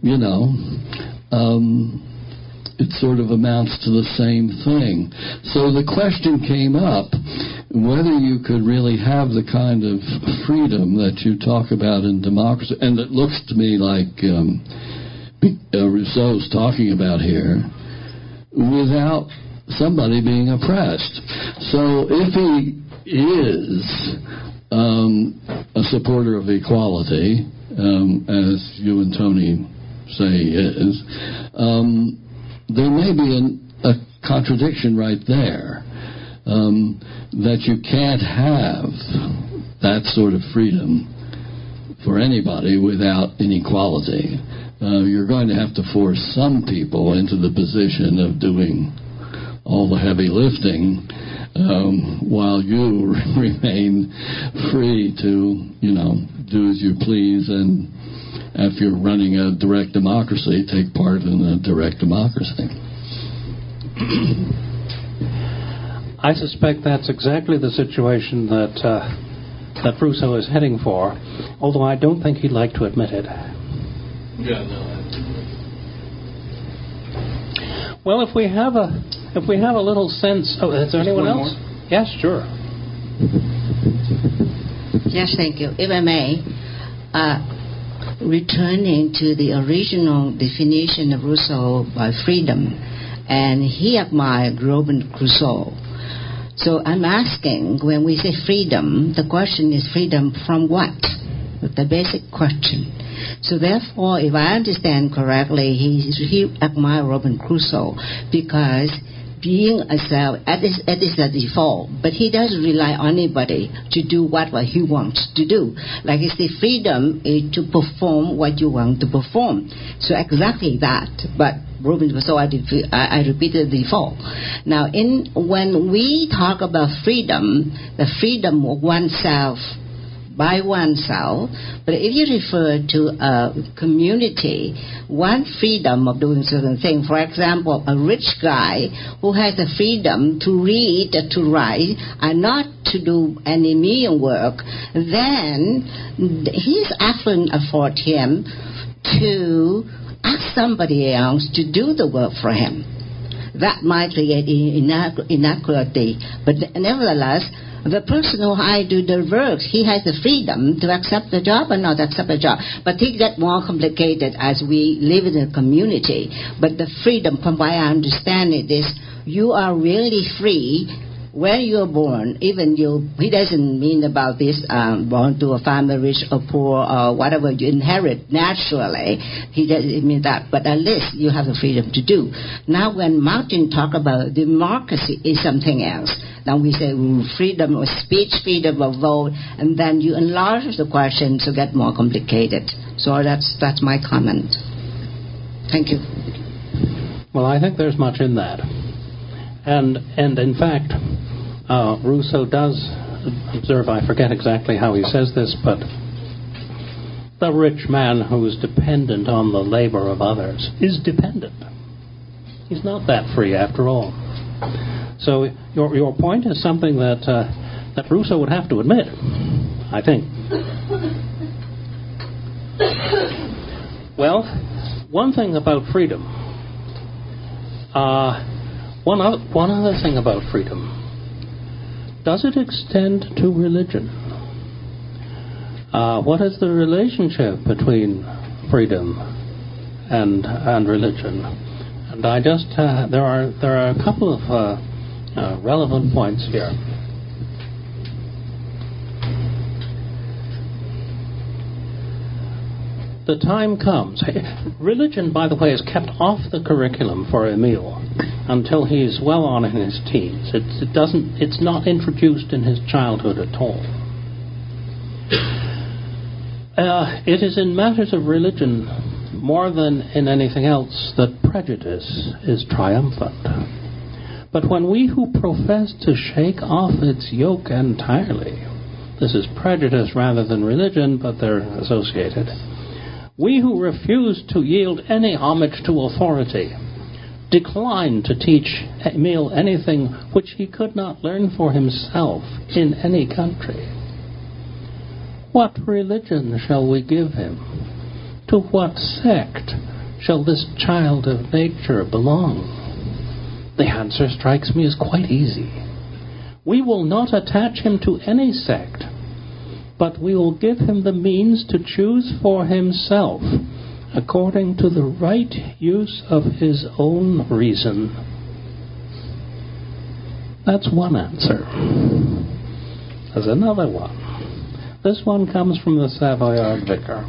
it sort of amounts to the same thing. So the question came up whether you could really have the kind of freedom that you talk about in democracy, and it looks to me like Rousseau's talking about here, without somebody being oppressed. So if he is a supporter of equality, as you and Tony say he is, there may be a contradiction right there, that you can't have that sort of freedom for anybody without inequality. You're going to have to force some people into the position of doing all the heavy lifting, while you remain free to, do as you please, and if you're running a direct democracy, take part in a direct democracy. I suspect that's exactly the situation that Rousseau is heading for, although I don't think he'd like to admit it. Yeah, no. Well, if we have a little sense. Oh, is there anyone else? More? Yes, sure. Yes, thank you. If I may, returning to the original definition of Rousseau by freedom, and he admired Robinson Crusoe. So I'm asking, when we say freedom, the question is freedom from what? The basic question. So therefore, if I understand correctly, he admired Robinson Crusoe because being a self, that is the default, but he doesn't rely on anybody to do what he wants to do. Like it's the freedom is to perform what you want to perform. So exactly that. But Robin Crusoe, I repeated before. Now, when we talk about freedom, the freedom of oneself by oneself, but if you refer to a community, one freedom of doing certain things, for example, a rich guy who has the freedom to read, to write, and not to do any menial work, then his affluence afford him to ask somebody else to do the work for him. That might create inequality, but nevertheless, the person who do the work, he has the freedom to accept the job or not accept the job. But it gets more complicated as we live in a community. But the freedom, from what I understand it, is you are really free where you are born. Even he doesn't mean about this born to a family rich or poor or whatever you inherit naturally. He doesn't mean that. But at least you have the freedom to do. Now when Martin talk about democracy is something else. Now we say freedom of speech, freedom of vote, and then you enlarge the question to get more complicated. So that's my comment. Thank you. Well, I think there's much in that. And in fact, Rousseau does observe, I forget exactly how he says this, but the rich man who is dependent on the labor of others is dependent. He's not that free after all. So your point is something that Rousseau would have to admit, I think. Well, one thing about freedom. One other thing about freedom. Does it extend to religion? What is the relationship between freedom and religion? And I just there are a couple of relevant points here. The time comes. Religion, by the way, is kept off the curriculum for Emile until he's well on in his teens. It's not introduced in his childhood at all. It is in matters of religion, more than in anything else, that prejudice is triumphant. But when we who profess to shake off its yoke entirely, this is prejudice rather than religion, but they're associated. We who refuse to yield any homage to authority, decline to teach Emile anything which he could not learn for himself in any country. What religion shall we give him? To what sect shall this child of nature belong? The answer strikes me as quite easy. We will not attach him to any sect, but we will give him the means to choose for himself according to the right use of his own reason. That's one answer. There's another one. This one comes from the Savoyard Vicar.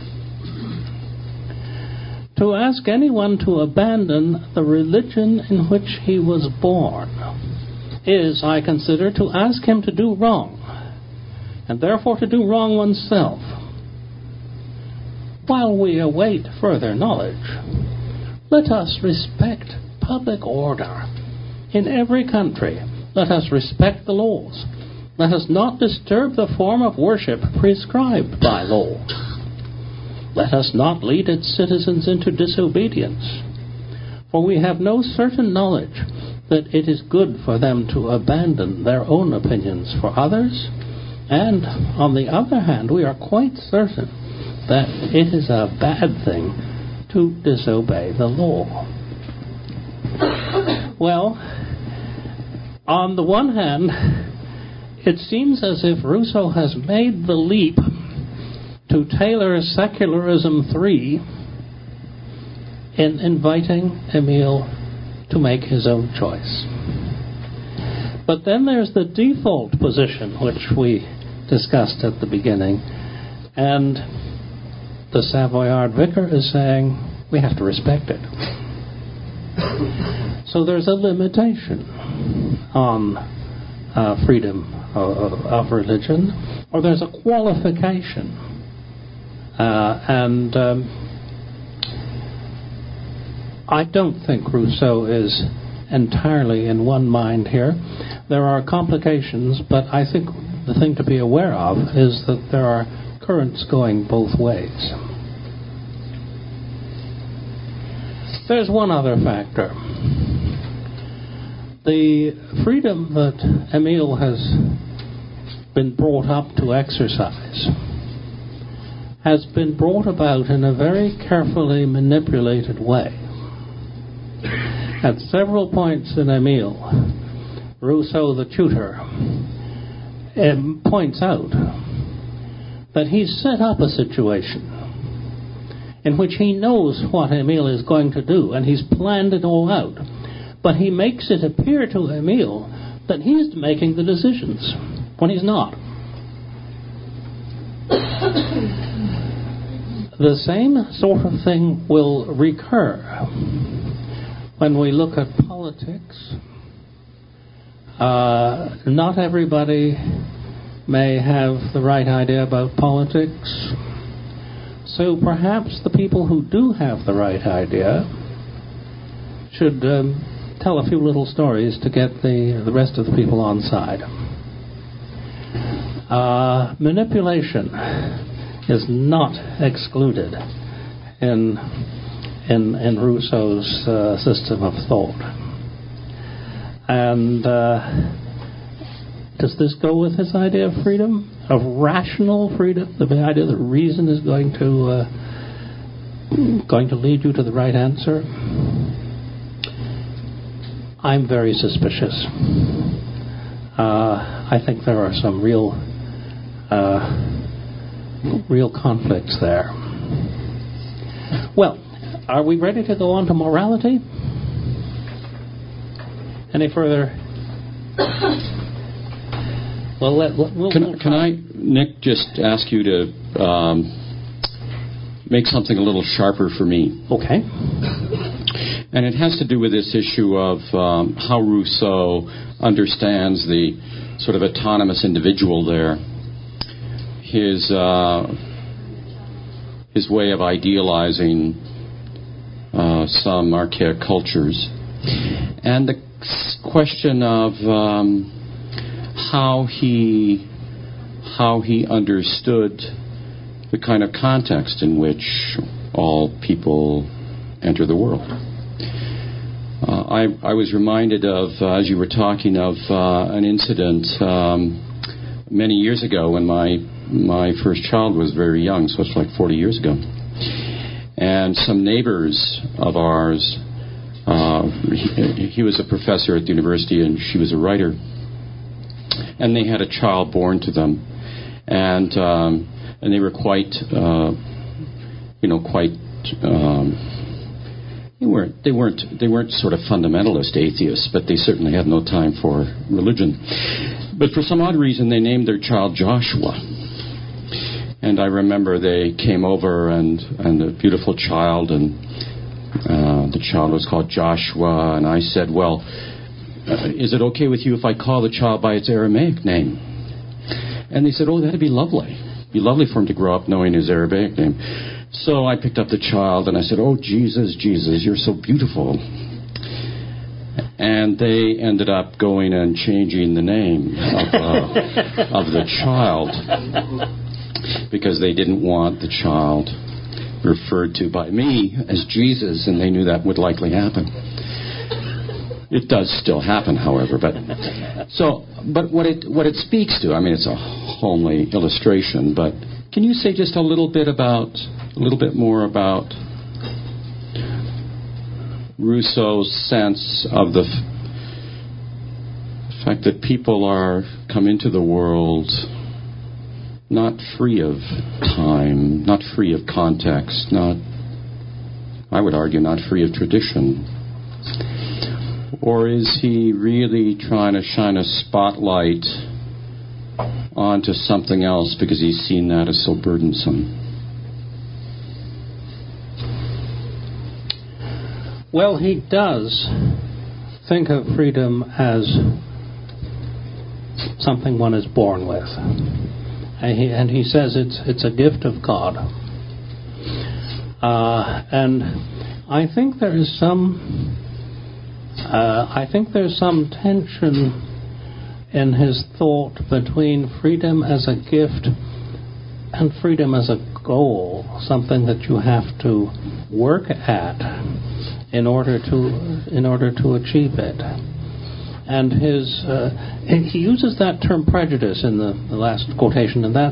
To ask anyone to abandon the religion in which he was born is, I consider, to ask him to do wrong, and therefore to do wrong oneself. While we await further knowledge, let us respect public order in every country. Let us respect the laws. Let us not disturb the form of worship prescribed by law. Let us not lead its citizens into disobedience, for we have no certain knowledge that it is good for them to abandon their own opinions for others, and, on the other hand, we are quite certain that it is a bad thing to disobey the law. Well, on the one hand, it seems as if Rousseau has made the leap to Taylor's Secularism 3 in inviting Emile to make his own choice. But then there's the default position, which we discussed at the beginning, and the Savoyard Vicar is saying we have to respect it. So there's a limitation on freedom of religion, or there's a qualification. I don't think Rousseau is entirely in one mind here. There are complications, but I think the thing to be aware of is that there are currents going both ways. There's one other factor. The freedom that Emile has been brought up to exercise has been brought about in a very carefully manipulated way. At several points in Emile, Rousseau the tutor points out that he's set up a situation in which he knows what Emile is going to do, and he's planned it all out. But he makes it appear to Emile that he's making the decisions, when he's not. The same sort of thing will recur when we look at politics. Not everybody may have the right idea about politics. So perhaps the people who do have the right idea should tell a few little stories to get the rest of the people on side. Manipulation is not excluded in Rousseau's system of thought. And does this go with his idea of freedom, of rational freedom, the idea that reason is going to lead you to the right answer? I'm very suspicious. I think there are some real conflicts there. Well, are we ready to go on to morality? Any further? Well, can I, Nick, just ask you to make something a little sharper for me? Okay. And it has to do with this issue of how Rousseau understands the sort of autonomous individual there. His way of idealizing some archaic cultures. And the question of how he understood the kind of context in which all people enter the world. I was reminded of, as you were talking, of an incident many years ago when my first child was very young, so it's like 40 years ago. And some neighbors of ours, he was a professor at the university and she was a writer, and they had a child born to them, and they were quite they weren't sort of fundamentalist atheists, but they certainly had no time for religion. But for some odd reason, they named their child Joshua. And I remember they came over and a beautiful child, and the child was called Joshua. And I said, well, is it okay with you if I call the child by its Aramaic name? And they said, oh, that'd be lovely. It'd be lovely for him to grow up knowing his Aramaic name. So I picked up the child and I said, oh, Jesus, Jesus, you're so beautiful. And they ended up going and changing the name of the child, because they didn't want the child referred to by me as Jesus, and they knew that would likely happen. It does still happen, however. But what it speaks to, I mean, it's a homely illustration, but can you say just a little bit more about Rousseau's sense of the fact that people come into the world not free of time, not free of context, I would argue, not free of tradition? Or is he really trying to shine a spotlight onto something else because he's seen that as so burdensome? Well, he does think of freedom as something one is born with. And he says it's a gift of God. And I think there is some. I think there's some tension in his thought between freedom as a gift and freedom as a goal, something that you have to work at in order to achieve it. And he uses that term prejudice in the last quotation, and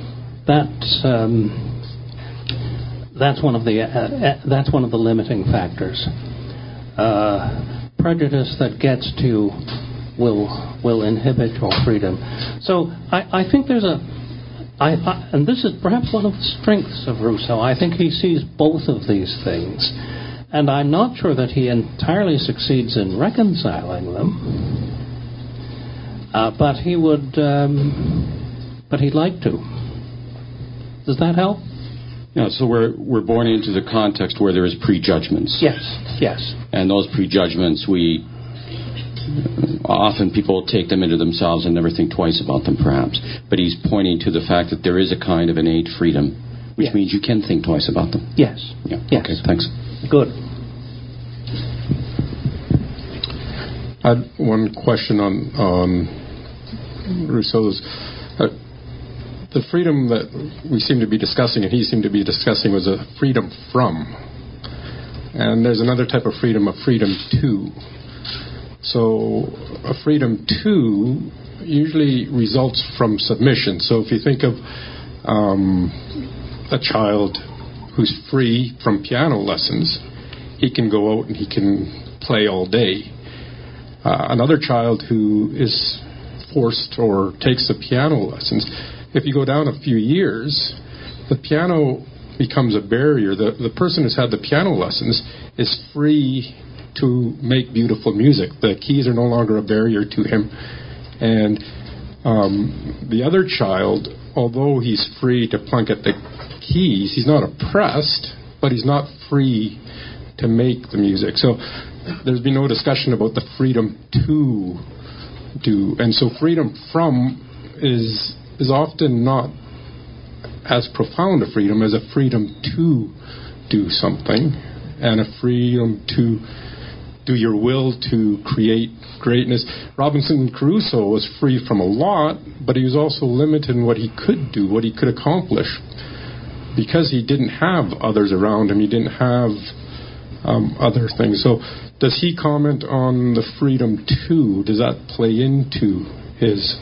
that's one of the limiting factors. Prejudice that gets to you will inhibit your freedom. So I think there's and this is perhaps one of the strengths of Rousseau. I think he sees both of these things, and I'm not sure that he entirely succeeds in reconciling them. But he would, but he'd like to. Does that help? Yeah, so we're born into the context where there is prejudgments. Yes. And those prejudgments, often people take them into themselves and never think twice about them, perhaps. But he's pointing to the fact that there is a kind of innate freedom, which means you can think twice about them. Yes. Yeah. Yes. Okay, thanks. Good. I had one question on Rousseau's. The freedom that we seem to be discussing and he seemed to be discussing was a freedom from. And there's another type of freedom, a freedom to. So a freedom to usually results from submission. So if you think of a child who's free from piano lessons, he can go out and he can play all day. Another child who is forced or takes the piano lessons, if you go down a few years, the piano becomes a barrier. The person who's had the piano lessons is free to make beautiful music. The keys are no longer a barrier to him. And the other child, although he's free to plunk at the keys, he's not oppressed, but he's not free to make the music. So there's been no discussion about the freedom to do. And so freedom from is often not as profound a freedom as a freedom to do something and a freedom to do your will to create greatness. Robinson Crusoe was free from a lot, but he was also limited in what he could do, what he could accomplish. Because he didn't have others around him, he didn't have other things. So does he comment on the freedom to? Does that play into his?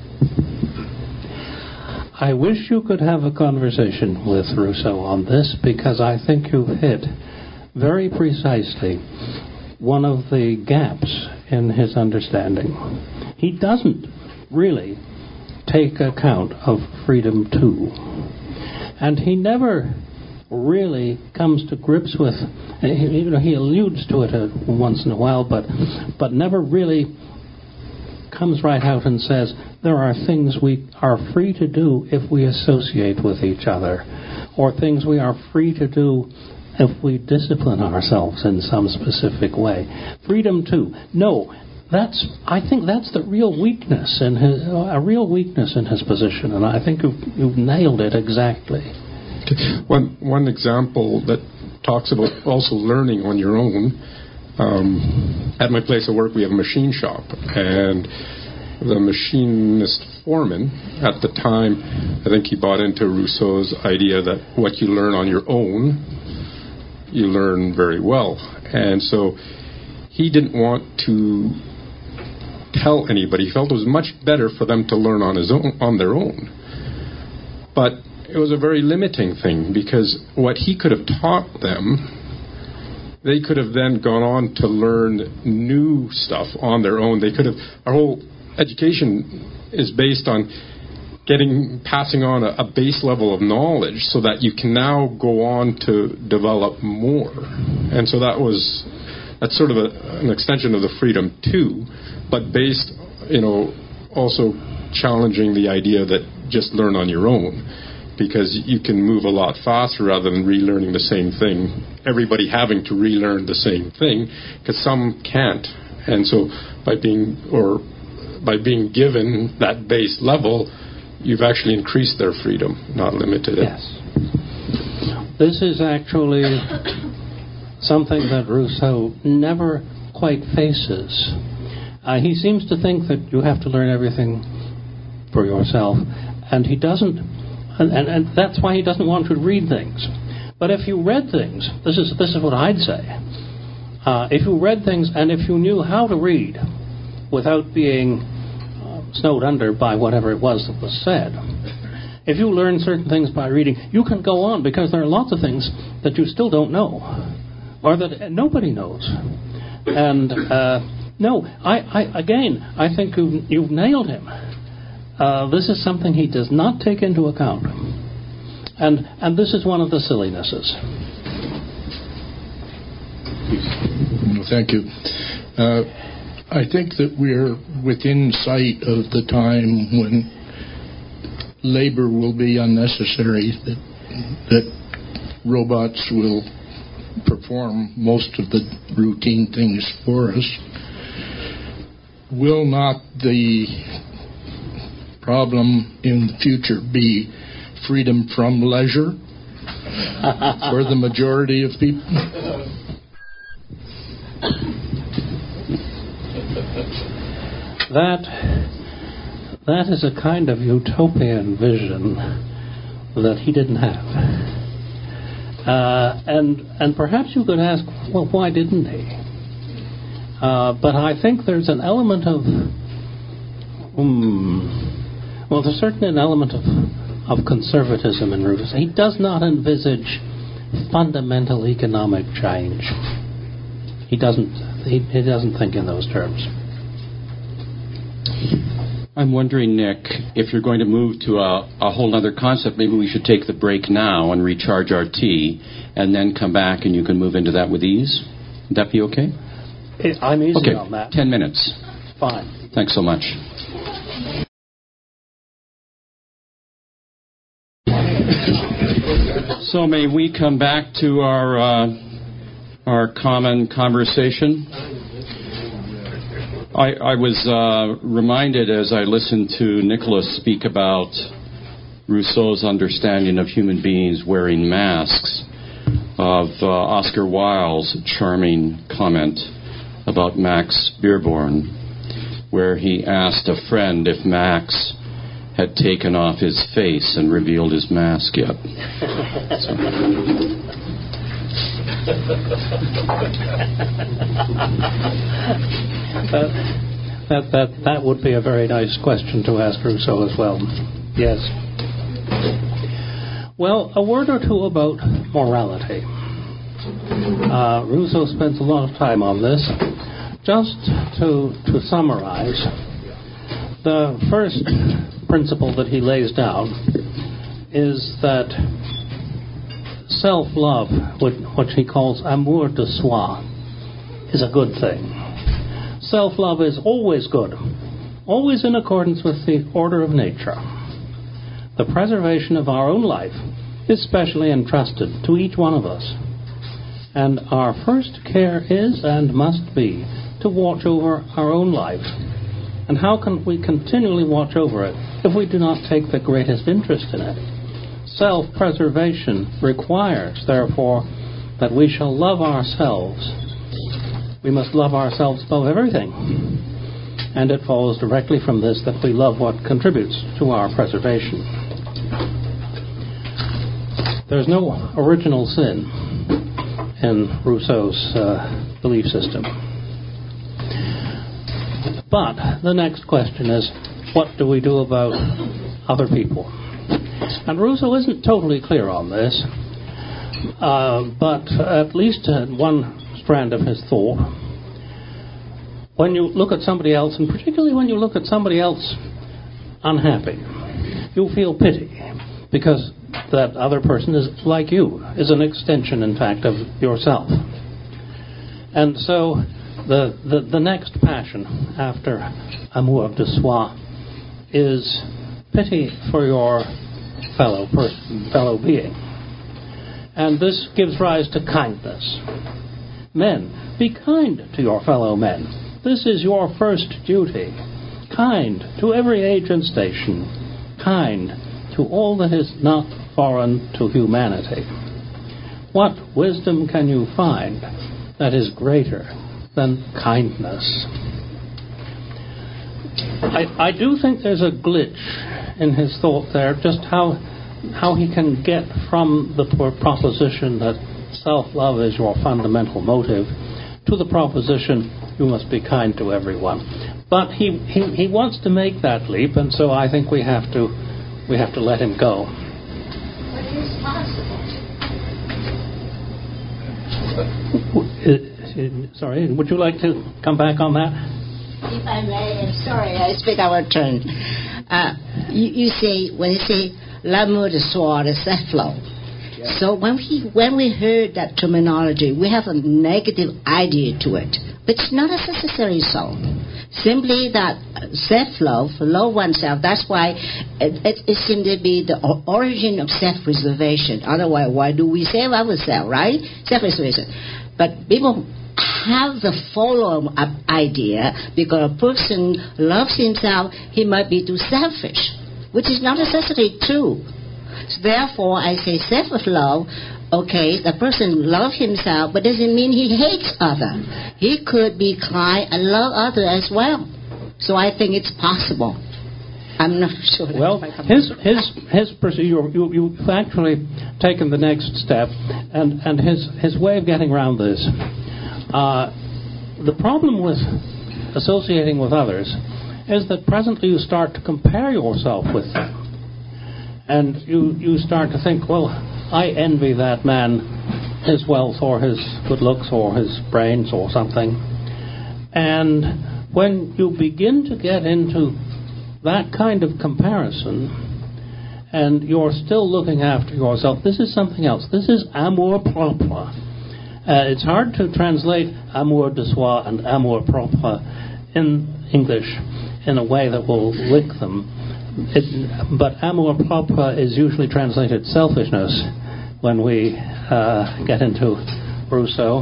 I wish you could have a conversation with Rousseau on this, because I think you've hit very precisely one of the gaps in his understanding. He doesn't really take account of freedom to. And he never really comes to grips with, he alludes to it once in a while, but never really comes right out and says, there are things we are free to do if we associate with each other, or things we are free to do if we discipline ourselves in some specific way. Freedom to. No, I think that's the real weakness in his position, and I think you've nailed it exactly. Okay. One example that talks about also learning on your own. At my place of work, we have a machine shop, and the machinist foreman at the time, I think he bought into Rousseau's idea that what you learn on your own, you learn very well. And so he didn't want to tell anybody. He felt it was much better for them to learn on their own. But it was a very limiting thing, because what he could have taught them, they could have then gone on to learn new stuff on their own. They could have, our whole education is based on passing on a base level of knowledge so that you can now go on to develop more. And so that's sort of an extension of the freedom too, but based, also challenging the idea that just learn on your own, because you can move a lot faster rather than relearning the same thing. Everybody having to relearn the same thing, because some can't. And so by being given that base level, you've actually increased their freedom, not limited it. Yes. This is actually something that Rousseau never quite faces. He seems to think that you have to learn everything for yourself, and he doesn't, and that's why he doesn't want to read things. But if you read things, this is what I'd say. If you read things and if you knew how to read without being snowed under by whatever it was that was said, if you learn certain things by reading, you can go on, because there are lots of things that you still don't know, or that nobody knows. And I think you've nailed him. This is something he does not take into account. And this is one of the sillinesses. Thank you. I think that we're within sight of the time when labor will be unnecessary, that robots will perform most of the routine things for us. Will not the problem in the future be freedom from leisure for the majority of people? That is a kind of utopian vision that he didn't have. And perhaps you could ask, well, why didn't he? But I think there's an element of, there's certainly an element of conservatism in Rousseau. He does not envisage fundamental economic change. He doesn't think in those terms. I'm wondering, Nick, if you're going to move to a whole other concept, maybe we should take the break now and recharge our tea, and then come back and you can move into that with ease. Would that be okay? I'm easy on that. 10 minutes. Fine. Thanks so much. So may we come back to our common conversation? I was reminded as I listened to Nicholas speak about Rousseau's understanding of human beings wearing masks, of Oscar Wilde's charming comment about Max Beerbohm, where he asked a friend if Max had taken off his face and revealed his mask yet. That would be a very nice question to ask Rousseau as well. Yes. Well, a word or two about morality. Rousseau spends a lot of time on this. Just to summarize, the first principle that he lays down is that self-love, what he calls amour de soi, is a good thing. Self-love is always good, always in accordance with the order of nature. The preservation of our own life is specially entrusted to each one of us. And our first care is and must be to watch over our own life. And how can we continually watch over it if we do not take the greatest interest in it? Self-preservation requires, therefore, that we shall love ourselves. We must love ourselves above everything. And it follows directly from this that we love what contributes to our preservation. There's no original sin in Rousseau's belief system. But the next question is, what do we do about other people? And Rousseau isn't totally clear on this, but at least one strand of his thought. When you look at somebody else, and particularly when you look at somebody else unhappy, you feel pity, because that other person is like you, is an extension, in fact, of yourself. And so the next passion after amour de soi is pity for your fellow being. And this gives rise to kindness. Men, be kind to your fellow men. This is your first duty. Kind to every age and station. Kind to all that is not foreign to humanity. what wisdom can you find that is greater than kindness? I do think there's a glitch in his thought there, just how he can get from the proposition that self-love is your fundamental motive to the proposition you must be kind to everyone. But he wants to make that leap, and so I think we have to let him go. But it is possible. Sorry, would you like to come back on that? If I may, I'm sorry, I speak our turn. You say, when you say l'amour de soi, the self-love. Yes. So when we heard that terminology, we have a negative idea to it. But it's not necessarily so. Simply that self-love, love oneself, that's why it seems to be the origin of self-preservation. Otherwise, why do we save ourselves, right? Self-preservation. But people have the follow-up idea, because a person loves himself, he might be too selfish, which is not necessarily true. So therefore, I say self-love. Okay, the person loves himself, but doesn't mean he hates others. He could be kind and love others as well. So I think it's possible. I'm not sure. Well, you've actually taken the next step, and his way of getting around this. The problem with associating with others is that presently you start to compare yourself with them. And you start to think, well, I envy that man his wealth or his good looks or his brains or something. And when you begin to get into that kind of comparison and you're still looking after yourself, this is something else. This is amour propre. It's hard to translate amour de soi and amour propre in English in a way that will link them. But amour propre is usually translated selfishness when we get into Rousseau.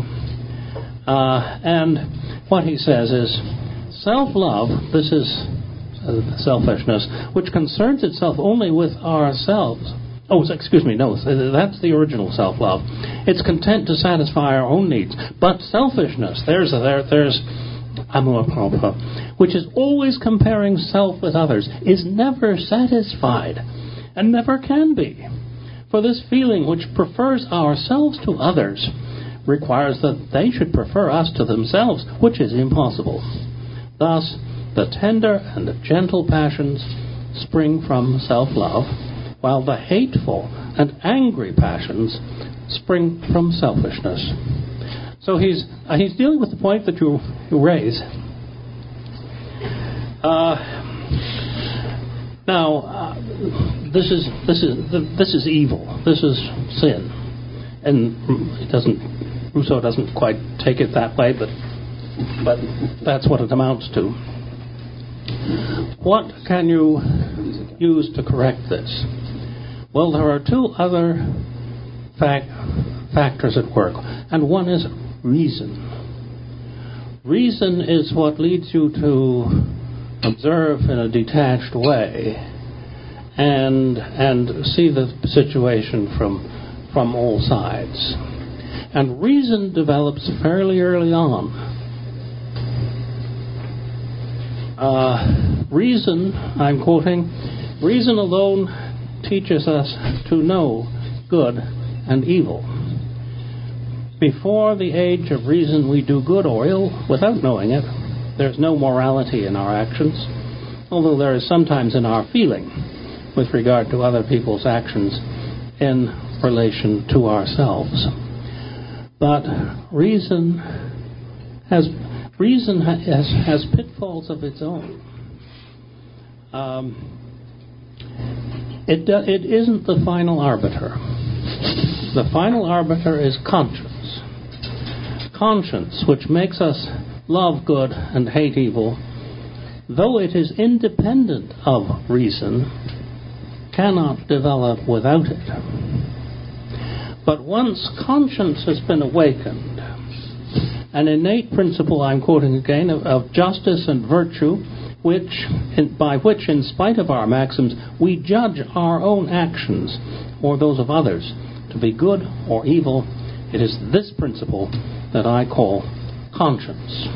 And what he says is, self-love, this is selfishness, which concerns itself only with ourselves. Oh, excuse me, no, that's the original self-love. It's content to satisfy our own needs. But selfishness, there's amour propre, which is always comparing self with others, is never satisfied and never can be. For this feeling which prefers ourselves to others requires that they should prefer us to themselves, which is impossible. Thus, the tender and the gentle passions spring from self-love, while the hateful and angry passions spring from selfishness. So he's dealing with the point that you raise. Now, this is evil. This is sin, and Rousseau doesn't quite take it that way, but that's what it amounts to. What can you use to correct this? Well, there are two other factors at work, and one is reason. Reason is what leads you to observe in a detached way and see the situation from all sides. And reason develops fairly early on. Reason, I'm quoting, reason alone teaches us to know good and evil. Before the age of reason, we do good or ill without knowing it. There's no morality in our actions, although there is sometimes in our feeling with regard to other people's actions in relation to ourselves. But reason has pitfalls of its own. It isn't the final arbiter. The final arbiter is conscience. Conscience, which makes us love good and hate evil, though it is independent of reason, cannot develop without it. But once conscience has been awakened, an innate principle, I'm quoting again, of justice and virtue, by which, in spite of our maxims, we judge our own actions or those of others to be good or evil, It is this principle that I call conscience.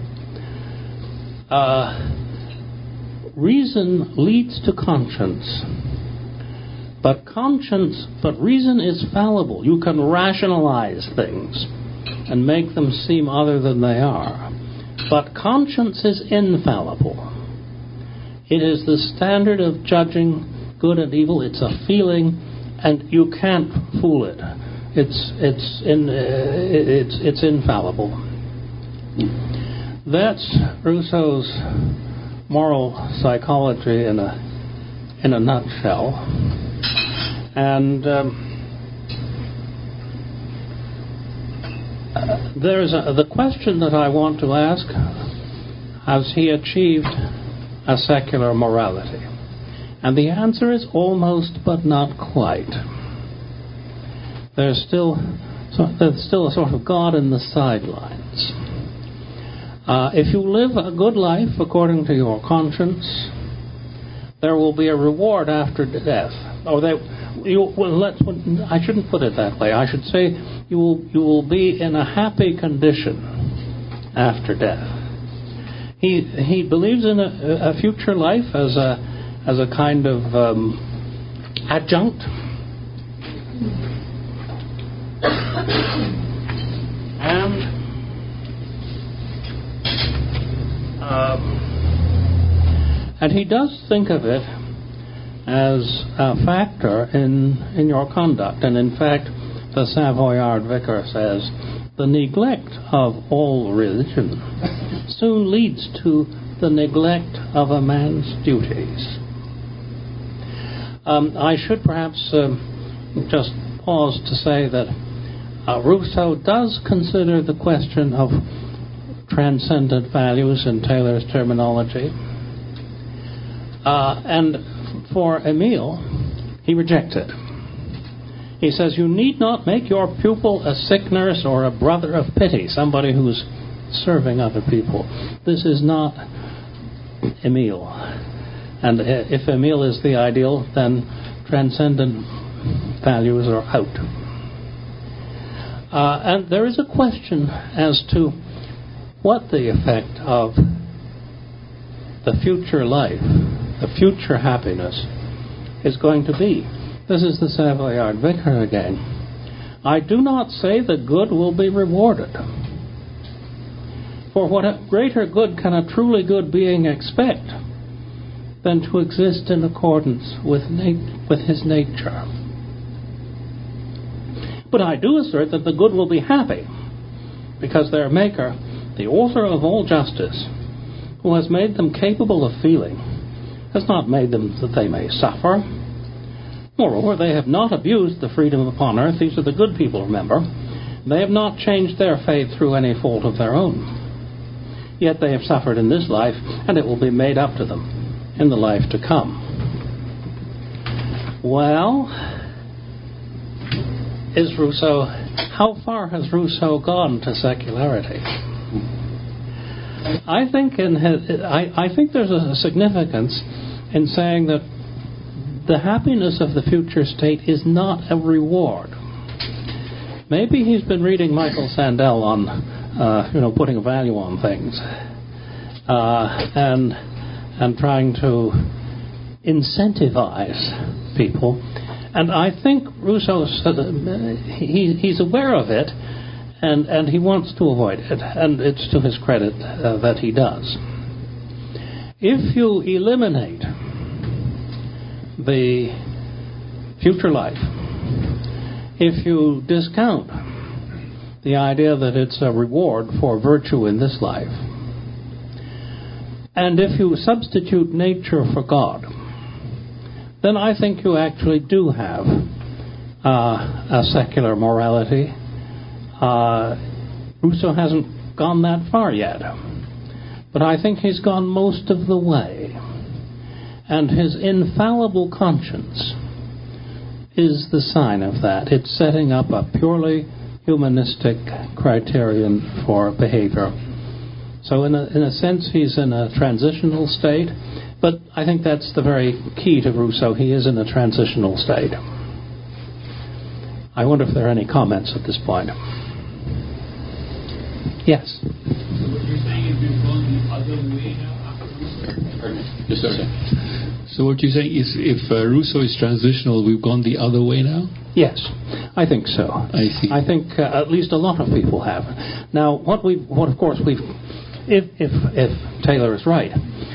Reason leads to conscience, but reason is fallible. You can rationalize things and make them seem other than they are. But conscience is infallible. It is the standard of judging good and evil. It's a feeling, and you can't fool it. It's infallible. That's Rousseau's moral psychology in a nutshell. And there's the question that I want to ask: has he achieved a secular morality? And the answer is almost, but not quite. There's still a sort of God in the sidelines. If you live a good life according to your conscience, there will be a reward after death. I shouldn't put it that way. I should say you will be in a happy condition after death. He believes in a future life as a kind of adjunct. And he does think of it as a factor in your conduct. And in fact, the Savoyard vicar says, the neglect of all religion soon leads to the neglect of a man's duties. I should perhaps just pause to say that Rousseau does consider the question of transcendent values in Taylor's terminology. And for Emile, he rejects it. He says, you need not make your pupil a sick nurse or a brother of pity, somebody who's serving other people. This is not Emile. And if Emile is the ideal, then transcendent values are out. And there is a question as to what the effect of the future life, the future happiness, is going to be. This is the Savoyard vicar again. I do not say that good will be rewarded. For what a greater good can a truly good being expect than to exist in accordance with his nature? But I do assert that the good will be happy, because their Maker, the author of all justice, who has made them capable of feeling, has not made them that they may suffer. Moreover, they have not abused the freedom upon earth. These are the good people, remember. They have not changed their faith through any fault of their own. Yet they have suffered in this life, and it will be made up to them in the life to come. Well, how far has Rousseau gone to secularity? I think there's a significance in saying that the happiness of the future state is not a reward. Maybe he's been reading Michael Sandel on, putting a value on things, and trying to incentivize people. And I think Rousseau, he's aware of it, and he wants to avoid it, and it's to his credit that he does. If you eliminate the future life, if you discount the idea that it's a reward for virtue in this life, and if you substitute nature for God, then I think you actually do have a secular morality. Rousseau hasn't gone that far yet, but I think he's gone most of the way. And his infallible conscience is the sign of that. It's setting up a purely humanistic criterion for behavior. So in a sense, he's in a transitional state, but I think that's the very key to Rousseau. He is in a transitional state. I wonder if there are any comments at this point. Yes. So what you're saying is we've gone the other way now after Rousseau? Just a second. So what you're saying is if Rousseau is transitional, we've gone the other way now? Yes, I think so. I see. I think at least a lot of people have. Now, if Taylor is right,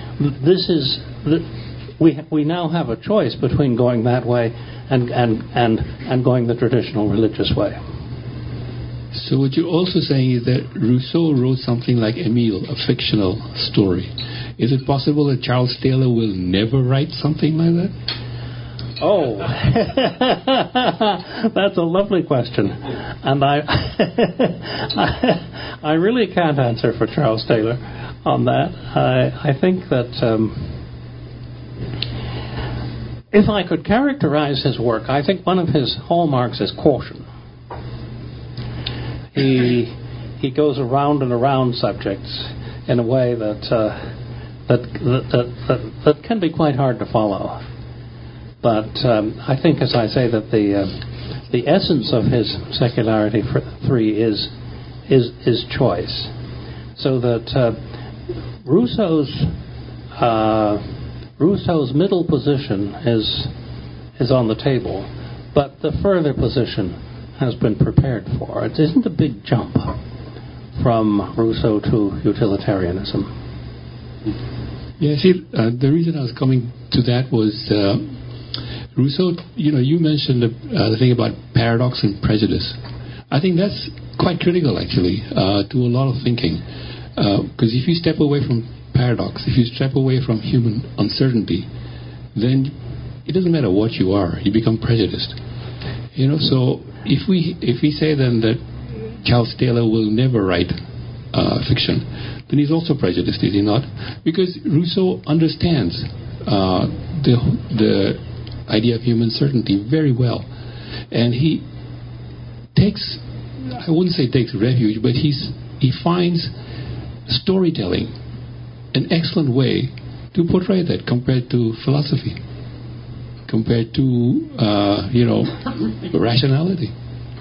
we now have a choice between going that way and going the traditional religious way. So what you're also saying is that Rousseau wrote something like Emile, a fictional story. Is it possible that Charles Taylor will never write something like that? Oh, that's a lovely question, and I really can't answer for Charles Taylor on that. I think that if I could characterize his work, I think one of his hallmarks is caution. He goes around and around subjects in a way that can be quite hard to follow. But I think, as I say, that the essence of his Secularity 3 is choice, so that Rousseau's middle position is on the table, but the further position has been prepared for. It isn't a big jump from Rousseau to utilitarianism. Yeah, see, the reason I was coming to that was Rousseau, you mentioned the thing about paradox and prejudice. I think that's quite critical, actually, to a lot of thinking. Because if you step away from paradox, if you step away from human uncertainty, then it doesn't matter what you are, you become prejudiced. So if we say then that Charles Taylor will never write fiction, then he's also prejudiced, is he not? Because Rousseau understands the idea of human certainty very well, and he takes, I wouldn't say takes refuge, but he finds storytelling an excellent way to portray that compared to philosophy, compared to rationality.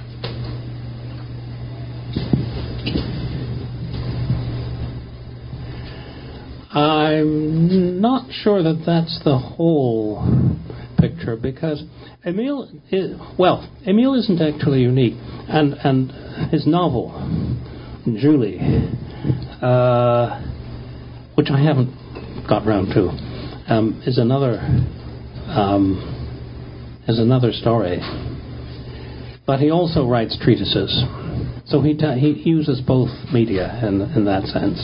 I'm not sure that that's the whole picture, because Emile isn't actually unique, and his novel Julie, which I haven't got round to, is another story. But he also writes treatises, so he uses both media in that sense.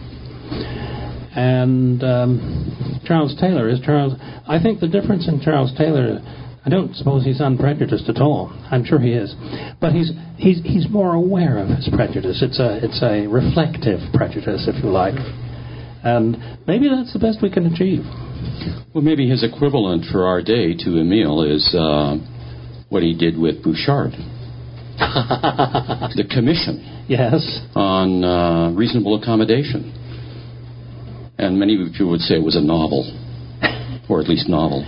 And Charles Taylor is Charles. I think the difference in Charles Taylor, I don't suppose he's unprejudiced at all. I'm sure he is, but he's more aware of his prejudice. It's a reflective prejudice, if you like, and maybe that's the best we can achieve. Well, maybe his equivalent for our day to Emile is what he did with Bouchard, the commission, yes, on reasonable accommodation. And many people would say it was a novel, or at least novel.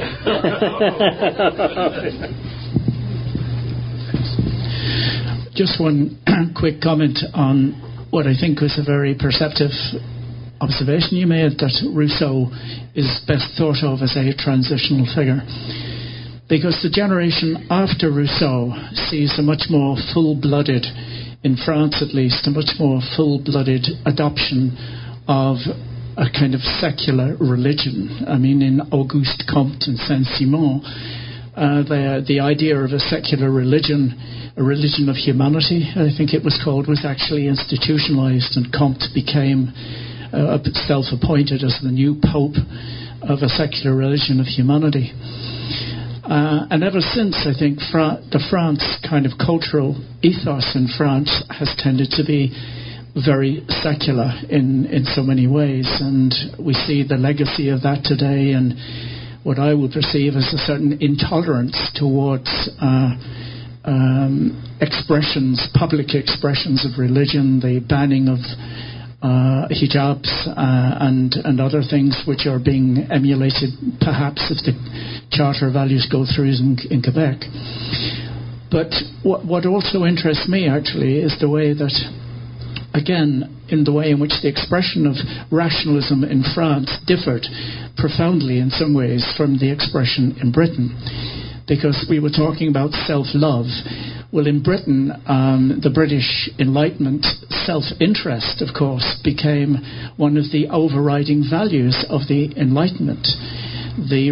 Just one quick comment on what I think was a very perceptive observation you made, that Rousseau is best thought of as a transitional figure. Because the generation after Rousseau sees a much more full-blooded, in France at least, a much more full-blooded adoption of a kind of secular religion. I mean, in Auguste Comte and Saint-Simon, the idea of a secular religion, a religion of humanity, I think it was called, was actually institutionalized, and Comte became self-appointed as the new pope of a secular religion of humanity. And ever since, I think the France kind of cultural ethos in France has tended to be very secular in so many ways, and we see the legacy of that today, and what I would perceive as a certain intolerance towards public expressions of religion, the banning of hijabs and other things which are being emulated, perhaps, if the Charter values go through in Quebec. But what also interests me, actually, is the way that, again, in the way in which the expression of rationalism in France differed profoundly in some ways from the expression in Britain. Because we were talking about self-love. Well, in Britain, the British Enlightenment, self-interest, of course, became one of the overriding values of the Enlightenment. The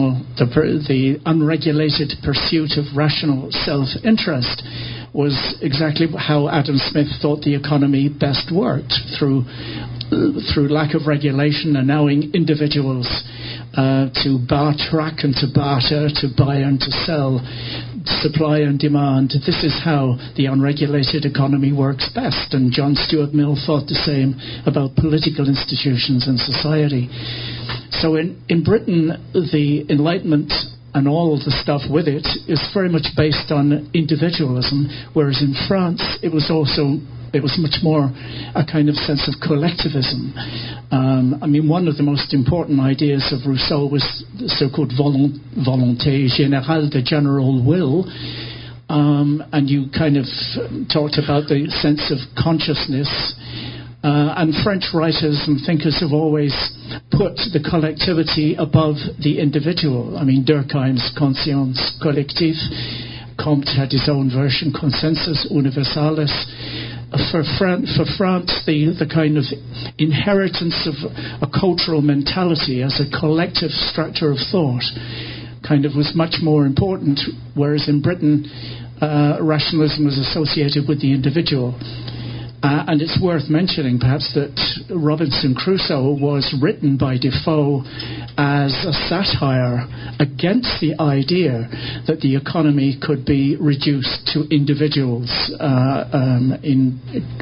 unregulated pursuit of rational self-interest was exactly how Adam Smith thought the economy best worked, through lack of regulation, allowing individuals to track and to barter, to buy and to sell, supply and demand. This is how the unregulated economy works best, and John Stuart Mill thought the same about political institutions and society. So in Britain, the Enlightenment and all the stuff with it is very much based on individualism, whereas in France it was much more a kind of sense of collectivism. One of the most important ideas of Rousseau was the so-called volonté générale, the general will. And you kind of talked about the sense of consciousness. And French writers and thinkers have always put the collectivity above the individual. Durkheim's conscience collective. Comte had his own version, consensus universalis. For France, the kind of inheritance of a cultural mentality as a collective structure of thought kind of was much more important, whereas in Britain, rationalism was associated with the individual. And it's worth mentioning, perhaps, that Robinson Crusoe was written by Defoe as a satire against the idea that the economy could be reduced to individuals in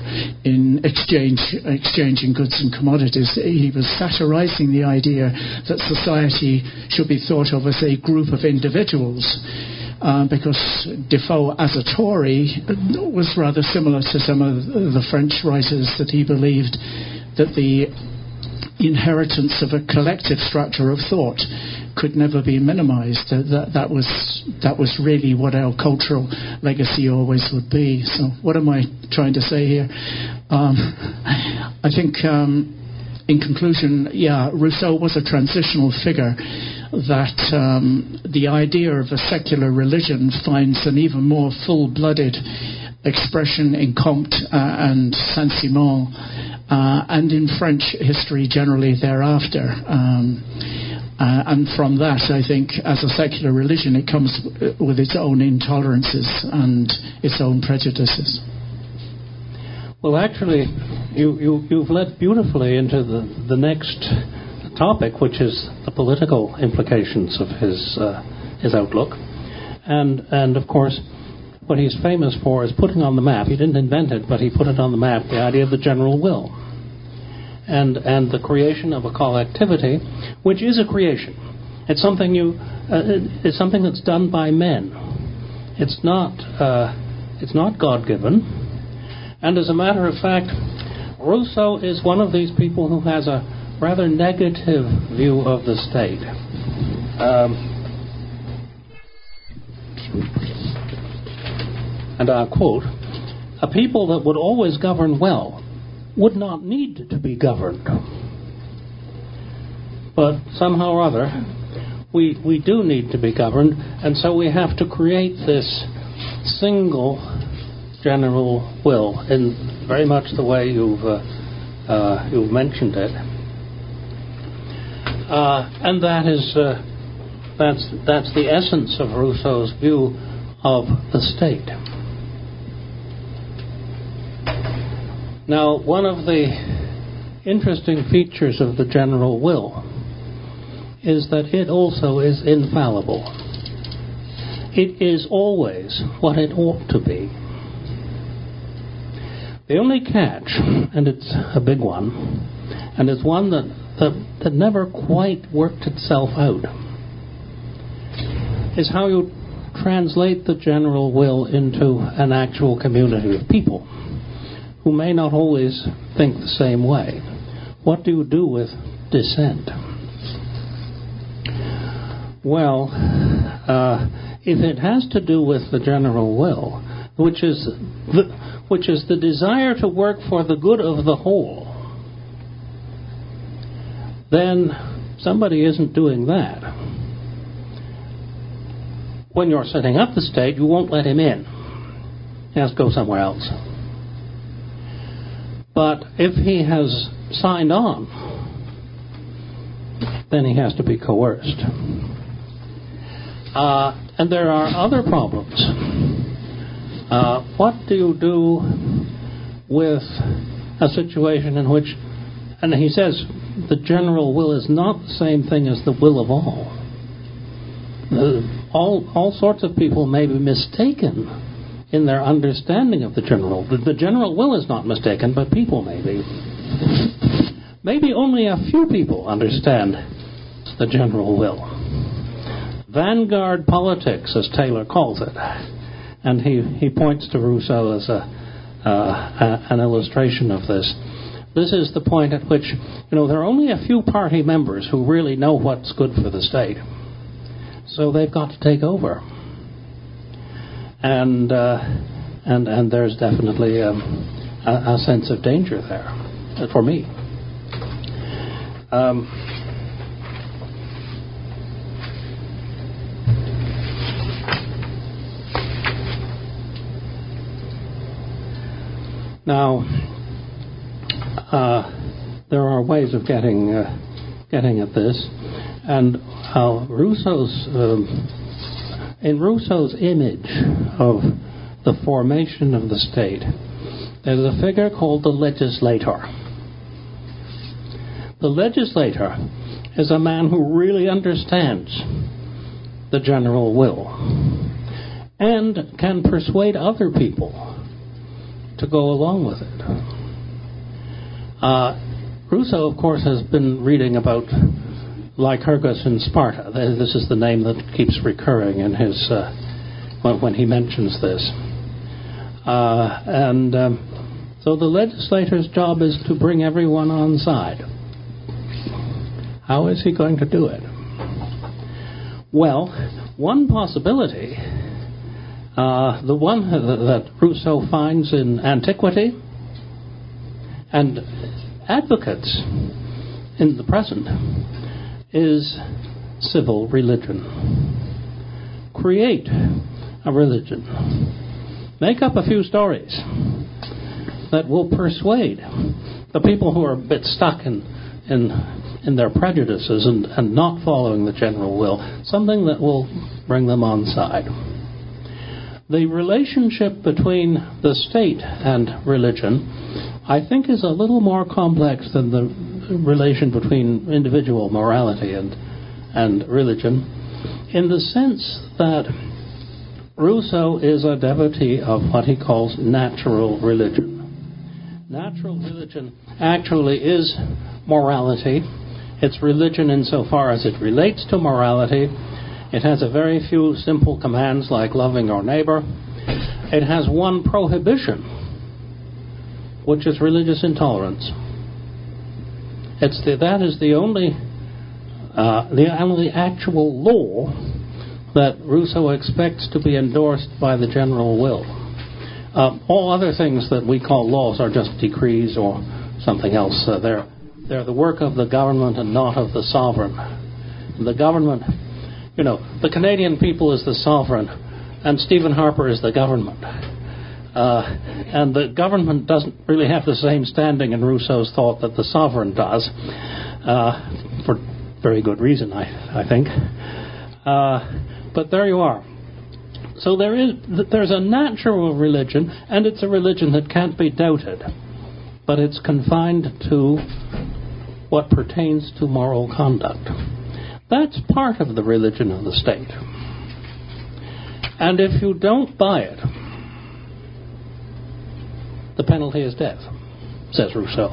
exchanging goods and commodities. He was satirizing the idea that society should be thought of as a group of individuals. Because Defoe, as a Tory, was rather similar to some of the French writers, that he believed that the inheritance of a collective structure of thought could never be minimized. That was really what our cultural legacy always would be. So what am I trying to say here? I think, in conclusion, Rousseau was a transitional figure, that the idea of a secular religion finds an even more full-blooded expression in Comte and Saint-Simon, and in French history generally thereafter. And from that, I think, as a secular religion, it comes with its own intolerances and its own prejudices. Well, actually, you've led beautifully into the next topic, which is the political implications of his outlook, and of course, what he's famous for is putting on the map. He didn't invent it, but he put it on the map, the idea of the general will, and the creation of a collectivity, which is a creation. It's something it's something that's done by men. It's not God-given. And as a matter of fact, Rousseau is one of these people who has a rather negative view of the state. And I'll quote, "A people that would always govern well would not need to be governed. But somehow or other, we do need to be governed, and so we have to create this single general will in very much the way you've mentioned it, and that's the essence of Rousseau's view of the state." Now, one of the interesting features of the general will is that it also is infallible. It is always what it ought to be. The only catch, and it's a big one, and it's one that never quite worked itself out, is how you translate the general will into an actual community of people who may not always think the same way. What do you do with dissent? Well, if it has to do with the general will, which is the desire to work for the good of the whole, then somebody isn't doing that. When you're setting up the state, you won't let him in. He has to go somewhere else. But if he has signed on, then he has to be coerced. And there are other problems. What do you do with a situation in which, and he says, the general will is not the same thing as the will of all. All sorts of people may be mistaken in their understanding of the general. The general will is not mistaken, but people may be. Maybe only a few people understand the general will. Vanguard politics, as Taylor calls it. And he points to Rousseau as an illustration of this. This is the point at which, there are only a few party members who really know what's good for the state. So they've got to take over. And there's definitely a sense of danger there, for me. Now, there are ways of getting at this, and in Rousseau's image of the formation of the state, there's a figure called the legislator. The legislator is a man who really understands the general will and can persuade other people to go along with it. Rousseau, of course, has been reading about Lycurgus in Sparta. This is the name that keeps recurring in his when he mentions this. So the legislator's job is to bring everyone on side. How is he going to do it? Well, one possibility, the one that Rousseau finds in antiquity and advocates in the present, is civil religion. Create a religion. Make up a few stories that will persuade the people who are a bit stuck in their prejudices and not following the general will, something that will bring them on side. The relationship between the state and religion, I think, is a little more complex than the relation between individual morality and religion, in the sense that Rousseau is a devotee of what he calls natural religion. Natural religion actually is morality. It's religion insofar as it relates to morality. It has a very few simple commands like loving your neighbor. It has one prohibition, which is religious intolerance. That is the only actual law that Rousseau expects to be endorsed by the general will. All other things that we call laws are just decrees or something else. They're the work of the government and not of the sovereign. The government, the Canadian people is the sovereign, and Stephen Harper is the government. And the government doesn't really have the same standing in Rousseau's thought that the sovereign does, for very good reason, I think. But there you are. So there's a natural religion, and it's a religion that can't be doubted, but it's confined to what pertains to moral conduct. That's part of the religion of the state. And if you don't buy it, the penalty is death, says Rousseau.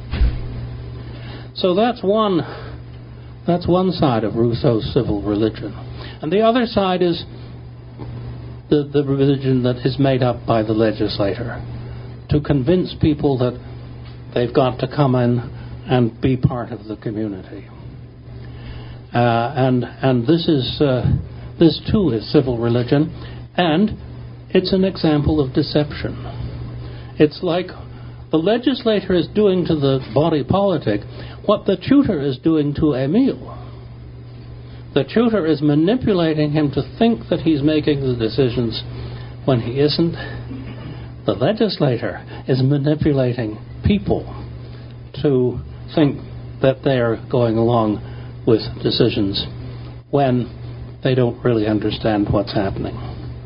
So that's one side of Rousseau's civil religion. And the other side is the religion that is made up by the legislator, to convince people that they've got to come in and be part of the community. And this is this too is civil religion, and it's an example of deception. It's like the legislator is doing to the body politic what the tutor is doing to Emile. The tutor is manipulating him to think that he's making the decisions when he isn't. The legislator is manipulating people to think that they're going along with decisions when they don't really understand what's happening.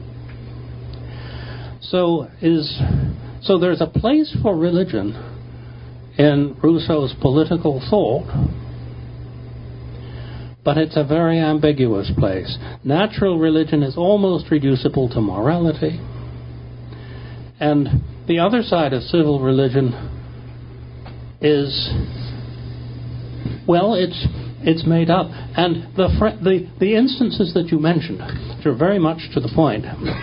So there's a place for religion in Rousseau's political thought, but it's a very ambiguous place. Natural religion is almost reducible to morality, and the other side of civil religion is, well, it's made up. And the instances that you mentioned, which are very much to the point,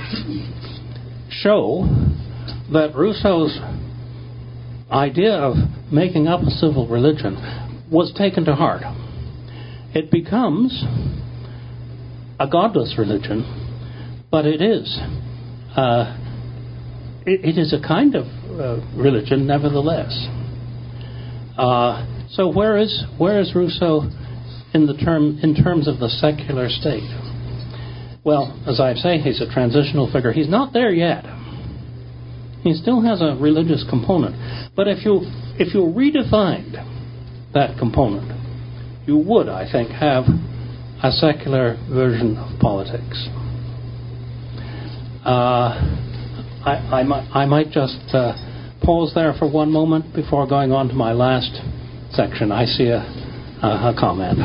show that Rousseau's idea of making up a civil religion was taken to heart. It becomes a godless religion, but it is a kind of religion nevertheless. So where is Rousseau in terms of the secular state? Well, as I say, he's a transitional figure. He's not there yet. He still has a religious component. But if you redefined that component, you would, I think, have a secular version of politics. I might just pause there for one moment before going on to my last section. I see a comment.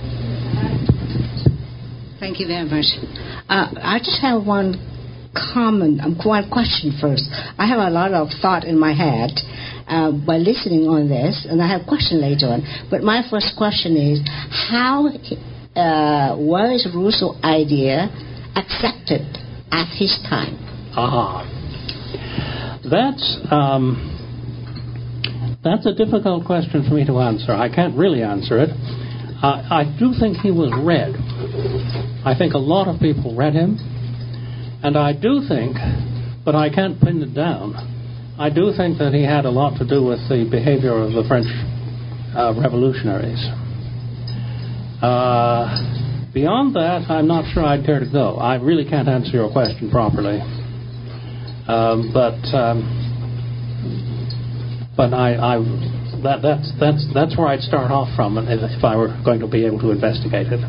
Thank you very much. I just have one comment, one question first. I have a lot of thought in my head by listening on this, and I have a question later on. But my first question is, how was Rousseau's idea accepted at his time? That's a difficult question for me to answer. I can't really answer it. I do think he was read. I think a lot of people read him. And I do think, but I can't pin it down, I do think that he had a lot to do with the behavior of the French revolutionaries. Beyond that, I'm not sure I'd care to go. I really can't answer your question properly. That's where I'd start off from if I were going to be able to investigate it.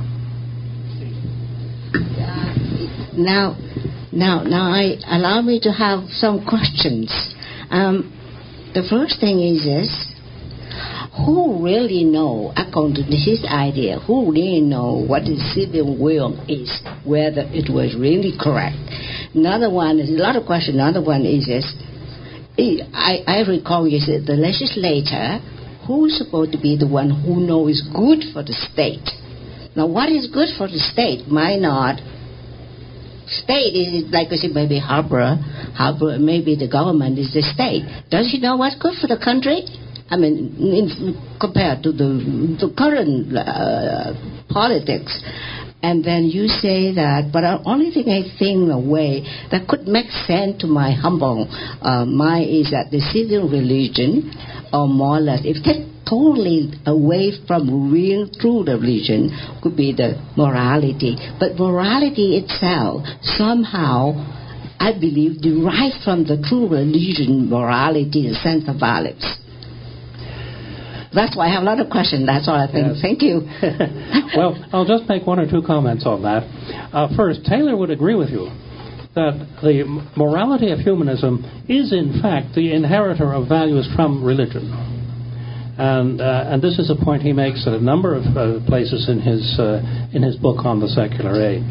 Now, allow me to have some questions. The first thing is this: who really know, according to his idea, who really know what the civil will is, whether it was really correct? Another one is a lot of questions. Another one is this: I recall you said the legislator, who's supposed to be the one who knows is good for the state. Now, what is good for the state might not. State is like I said, maybe Harbour, maybe the government is the state. Does he know what's good for the country? I mean, compared to the current politics. And then you say that, but the only thing I think in a way that could make sense to my humble mind is that the civil religion, or more or less, if take totally away from real true religion, could be the morality. But morality itself somehow, I believe, derived from the true religion, morality, the sense of values. That's why I have a lot of questions. That's all I think. Yes. Thank you. Well, I'll just make one or two comments on that. First, Taylor would agree with you that the morality of humanism is, in fact, the inheritor of values from religion. And this is a point he makes at a number of places in his book on the secular age.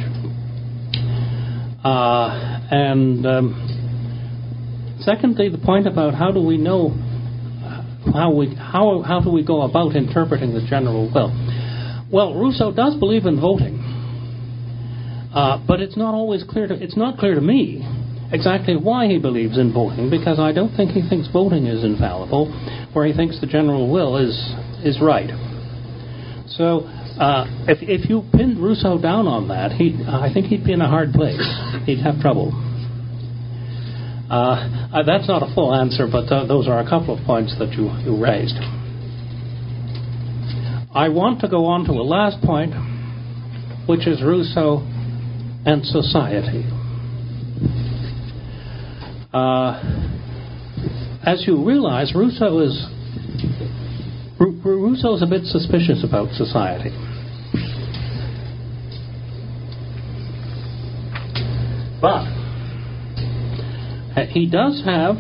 Secondly, the point about how do we know how do we go about interpreting the general will? Well, Rousseau does believe in voting, but it's not always clear to me exactly why he believes in voting, because I don't think he thinks voting is infallible, where he thinks the general will is right. So If you pinned Rousseau down on that, I think he'd be in a hard place. He'd have trouble. That's not a full answer, but those are a couple of points that you raised. I want to go on to a last point, which is Rousseau and society. As you realize, Rousseau's a bit suspicious about society. But he does have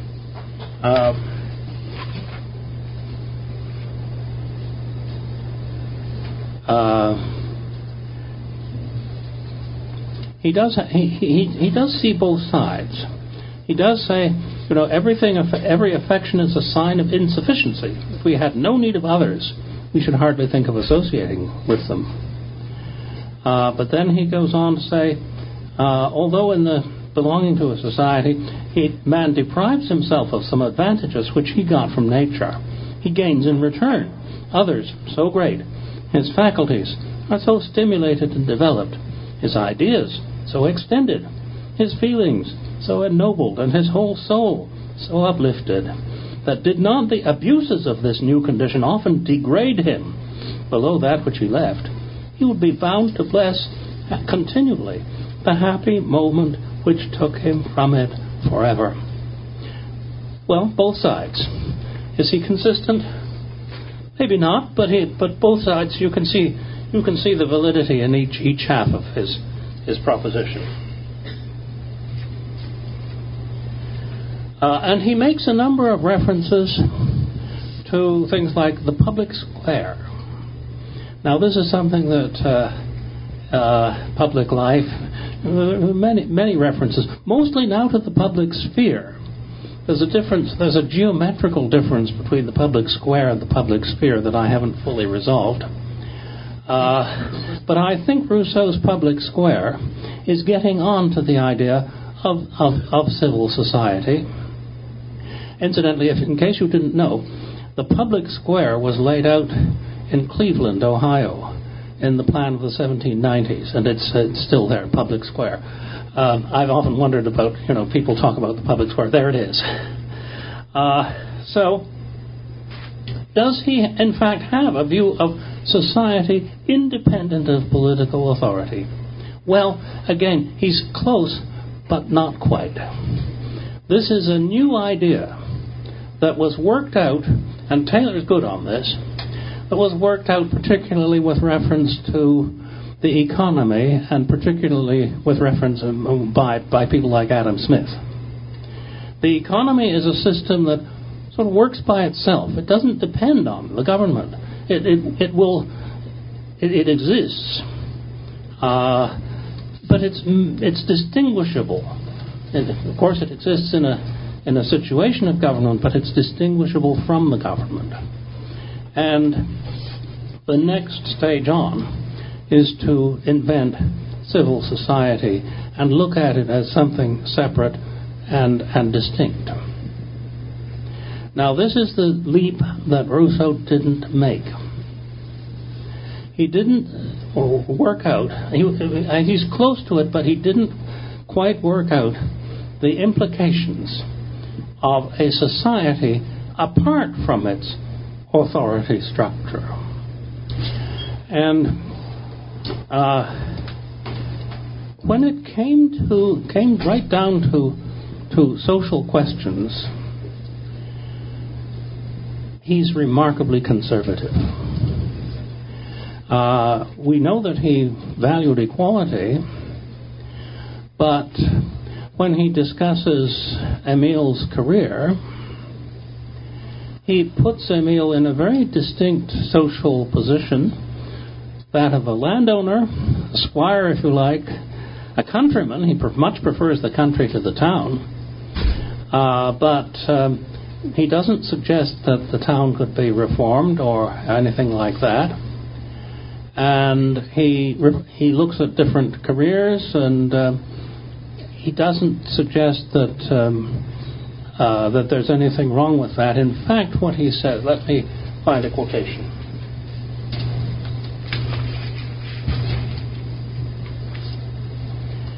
he does see both sides. He does say, every affection is a sign of insufficiency. If we had no need of others, we should hardly think of associating with them. But then he goes on to say, although in the belonging to a society, man deprives himself of some advantages which he got from nature, he gains in return others so great. His faculties are so stimulated and developed, his ideas so extended, his feelings so ennobled, and his whole soul so uplifted, that did not the abuses of this new condition often degrade him below that which he left, he would be bound to bless continually the happy moment which took him from it forever. Well, both sides. Is he consistent? Maybe not, but both sides. You can see the validity in each half of his proposition. And he makes a number of references to things like the public square. Now, this is something that public life, many references, mostly now to the public sphere. There's a difference. There's a geometrical difference between the public square and the public sphere that I haven't fully resolved. But I think Rousseau's public square is getting on to the idea of civil society. Incidentally, in case you didn't know, the public square was laid out in Cleveland, Ohio, in the plan of the 1790s, and it's still there, public square. I've often wondered about, people talk about the public square. There it is. So, does he, in fact, have a view of society independent of political authority? Well, again, he's close, but not quite. This is a new idea that was worked out, and Taylor's good on this, that was worked out particularly with reference to the economy, and particularly with reference by people like Adam Smith. The economy is a system that sort of works by itself. It doesn't depend on the government. It exists, but it's distinguishable. Of course, it exists in a situation of government, but it's distinguishable from the government. And the next stage on is to invent civil society and look at it as something separate and distinct. Now, this is the leap that Rousseau didn't make. He didn't work out, he's close to it, but he didn't quite work out the implications of a society apart from its authority structure. And when it came right down to social questions, he's remarkably conservative. We know that he valued equality, but when he discusses Émile's career, he puts Émile in a very distinct social position, that of a landowner, a squire, if you like, a countryman. He much prefers the country to the town, but he doesn't suggest that the town could be reformed or anything like that. And he looks at different careers, and he doesn't suggest that that there's anything wrong with that. In fact, what he says, let me find a quotation.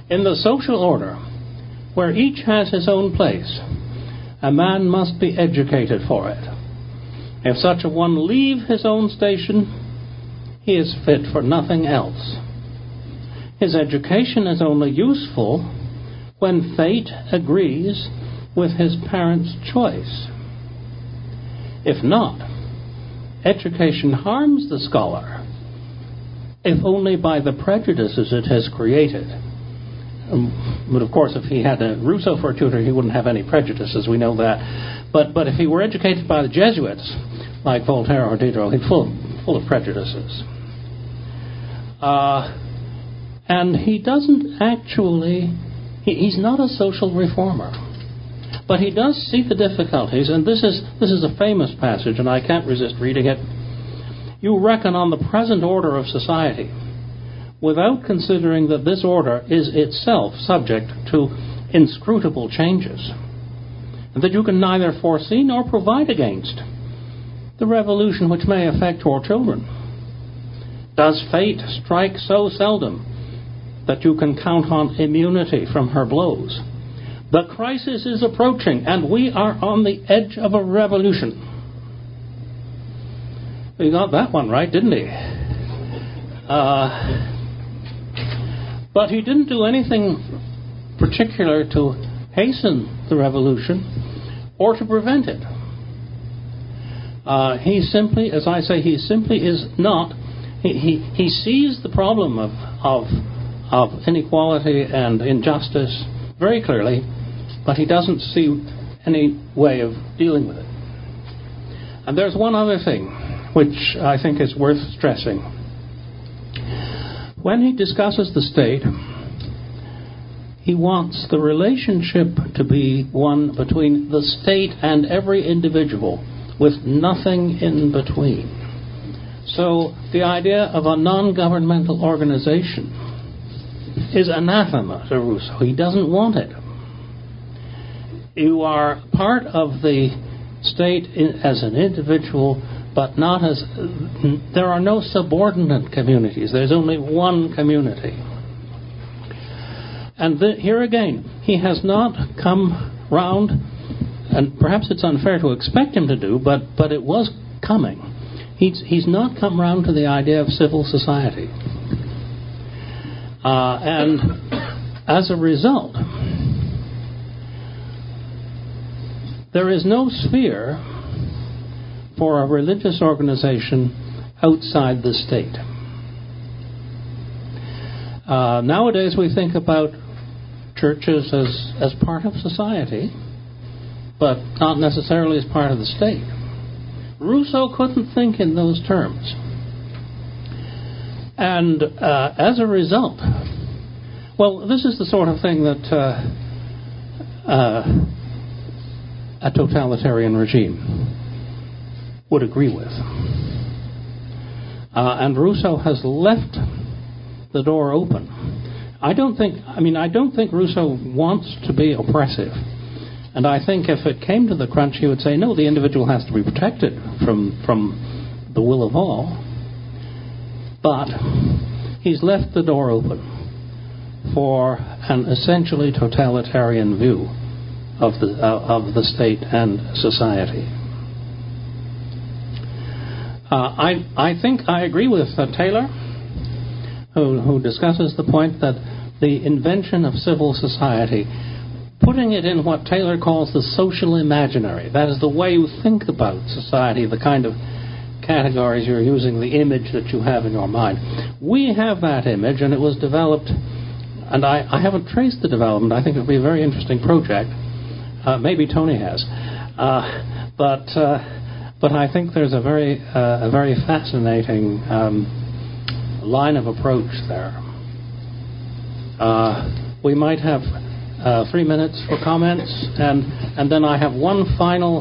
In the social order, where each has his own place, a man must be educated for it. If such a one leave his own station, he is fit for nothing else. His education is only useful when fate agrees with his parents' choice. If not, education harms the scholar, if only by the prejudices it has created. But of course, if he had a Rousseau for a tutor, he wouldn't have any prejudices, we know that. But if he were educated by the Jesuits, like Voltaire or Diderot, he'd full of prejudices. And he doesn't actually, he's not a social reformer. But he does see the difficulties, and this is a famous passage, and I can't resist reading it. You reckon on the present order of society, without considering that this order is itself subject to inscrutable changes, and that you can neither foresee nor provide against the revolution which may affect your children. Does fate strike so seldom that you can count on immunity from her blows? The crisis is approaching, and we are on the edge of a revolution. He got that one right, didn't he? But he didn't do anything particular to hasten the revolution or to prevent it. He simply, as I say, he simply is not. He sees the problem of inequality and injustice very clearly, but he doesn't see any way of dealing with it. And there's one other thing which I think is worth stressing. When he discusses the state, he wants the relationship to be one between the state and every individual, with nothing in between. So the idea of a non-governmental organization is anathema to Rousseau. He doesn't want it. You are part of the state as an individual, but not as... There are no subordinate communities. There's only one community. And here again, he has not come round, and perhaps it's unfair to expect him to do, but it was coming. He's not come round to the idea of civil society. And as a result, there is no sphere for a religious organization outside the state. Nowadays we think about churches as part of society, but not necessarily as part of the state. Rousseau couldn't think in those terms. And as a result, well, this is the sort of thing that a totalitarian regime would agree with. And Rousseau has left the door open. I don't think Rousseau wants to be oppressive. And I think if it came to the crunch, he would say, no, the individual has to be protected from the will of all. But he's left the door open for an essentially totalitarian view of the state and society. I think I agree with Taylor, who discusses the point that the invention of civil society, putting it in what Taylor calls the social imaginary, that is the way you think about society, the kind of categories you're using, the image that you have in your mind. We have that image, and it was developed, and I haven't traced the development. I think it would be a very interesting project. Maybe Tony has. But I think there's a very fascinating line of approach there. We might have 3 minutes for comments, and then I have one final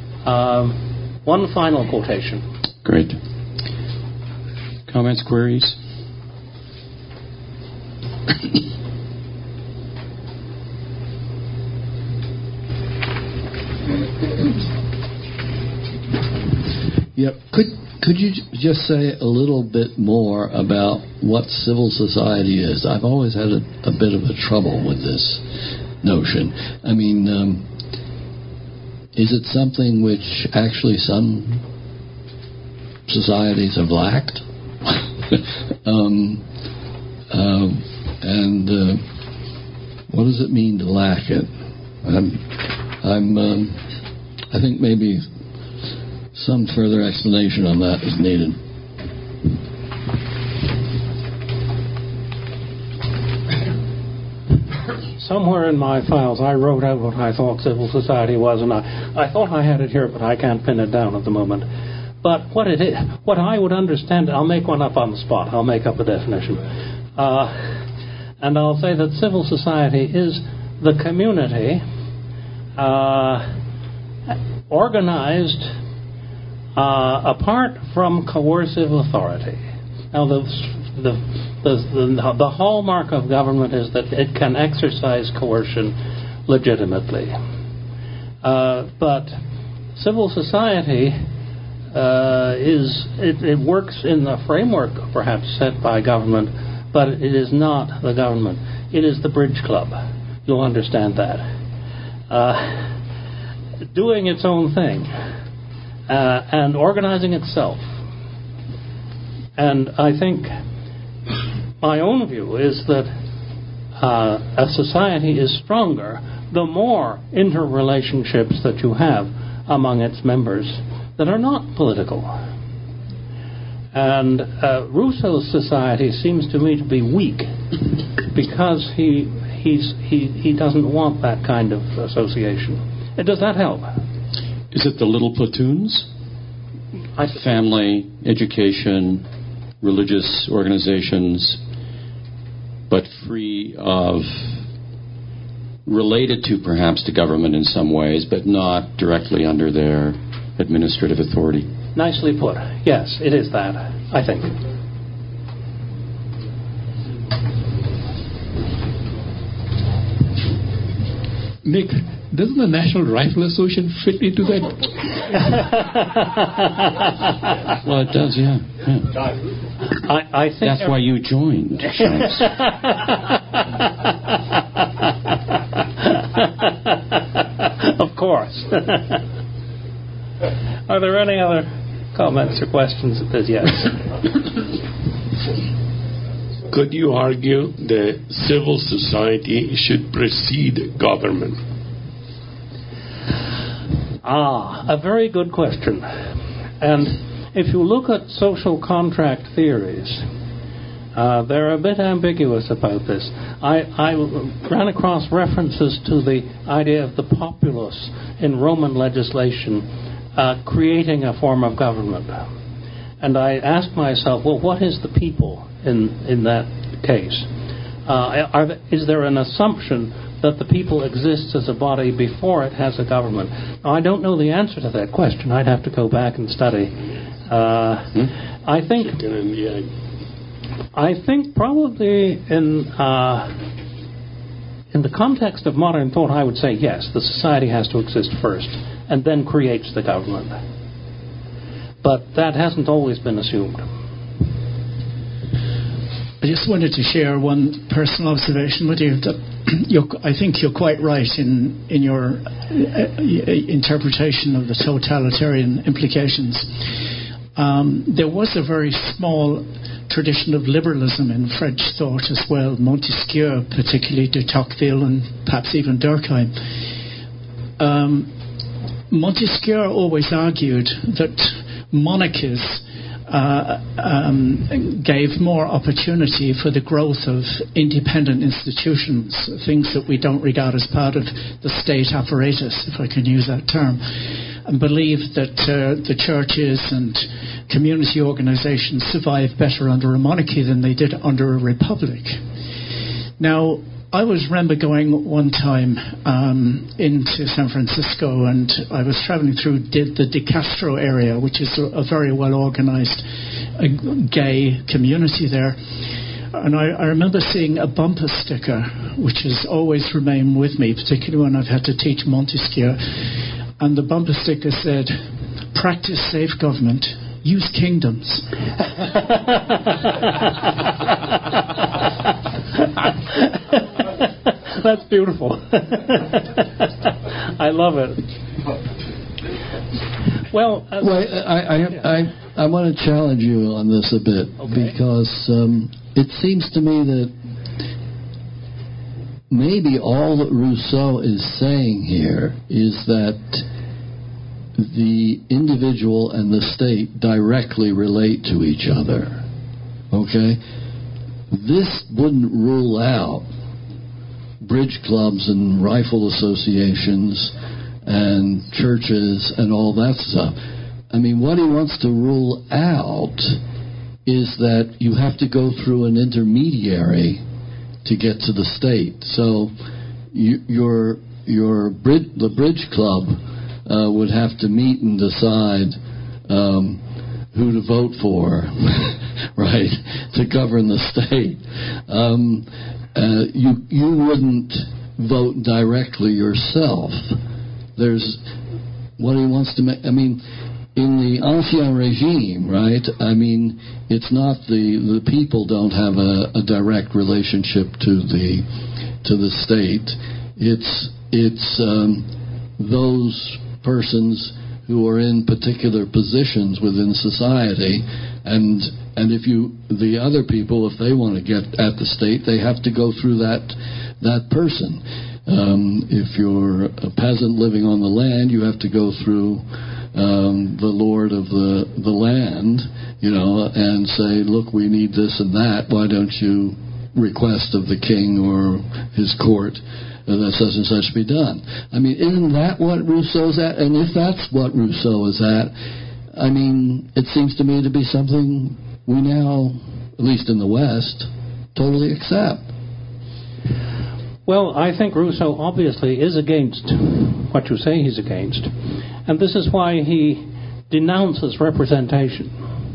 quotation. Great. Comments, queries? Yep. Could you just say a little bit more about what civil society is? I've always had a bit of a trouble with this notion. I mean, is it something which actually some societies have lacked? And what does it mean to lack it? I think maybe some further explanation on that is needed. Somewhere in my files, I wrote out what I thought civil society was, and I thought I had it here, but I can't pin it down at the moment. But what it is, what I would understand, I'll make one up on the spot. I'll make up a definition. And I'll say that civil society is the community organized apart from coercive authority. Now, the hallmark of government is that it can exercise coercion legitimately. But civil society it works in the framework perhaps set by government, but it is not the government. It is the bridge club. You'll understand that. Doing its own thing and organizing itself. And I think my own view is that a society is stronger the more interrelationships that you have among its members that are not political. And Rousseau's society seems to me to be weak because he doesn't want that kind of association. Does that help? Is it the little platoons? Family, education, religious organizations, but free of, related to perhaps the government in some ways, but not directly under their administrative authority. Nicely put. Yes, it is that, I think. Nick, doesn't the National Rifle Association fit into that? Well, it does, yeah. I think that's why you joined, Shams. Of course. Are there any other comments or questions at this? Yes. Could you argue that civil society should precede government? A very good question. And if you look at social contract theories, they're a bit ambiguous about this. I ran across references to the idea of the populace in Roman legislation creating a form of government. And I asked myself, well, what is the people in that case? Is there an assumption that the people exists as a body before it has a government? Now, I don't know the answer to that question. I'd have to go back and study. I think probably in the context of modern thought, I would say yes, the society has to exist first and then creates the government. But that hasn't always been assumed. I just wanted to share one personal observation with you that I think you're quite right in your interpretation of the totalitarian implications. There was a very small tradition of liberalism in French thought as well. Montesquieu, particularly de Tocqueville, and perhaps even Durkheim. Montesquieu always argued that monarchies gave more opportunity for the growth of independent institutions, things that we don't regard as part of the state apparatus, if I can use that term, and believed that the churches and community organizations survived better under a monarchy than they did under a republic. Now, I remember going one time into San Francisco, and I was traveling through the De Castro area, which is a very well-organized gay community there. And I remember seeing a bumper sticker, which has always remained with me, particularly when I've had to teach Montesquieu. And the bumper sticker said, "Practice safe government, use kingdoms. That's beautiful. I love it. Well, I want to challenge you on this a bit, because it seems to me that maybe all that Rousseau is saying here is that the individual and the state directly relate to each other. Okay? This wouldn't rule out bridge clubs and rifle associations and churches and all that stuff. I mean, what he wants to rule out is that you have to go through an intermediary to get to the state. So the bridge club would have to meet and decide who to vote for, right, to govern the state. You wouldn't vote directly yourself. There's what he wants to make. I mean, in the Ancien Regime, right? I mean, it's not the people don't have a direct relationship to the state. It's those persons who are in particular positions within society, and if the other people, if they want to get at the state, they have to go through that person. If you're a peasant living on the land, you have to go through the lord of the land, and say, look, we need this and that. Why don't you request of the king or his court that such and such be done? I mean, isn't that what Rousseau's at? And if that's what Rousseau is at, I mean, it seems to me to be something we now, at least in the West, totally accept. Well, I think Rousseau obviously is against what you say he's against. And this is why he denounces representation.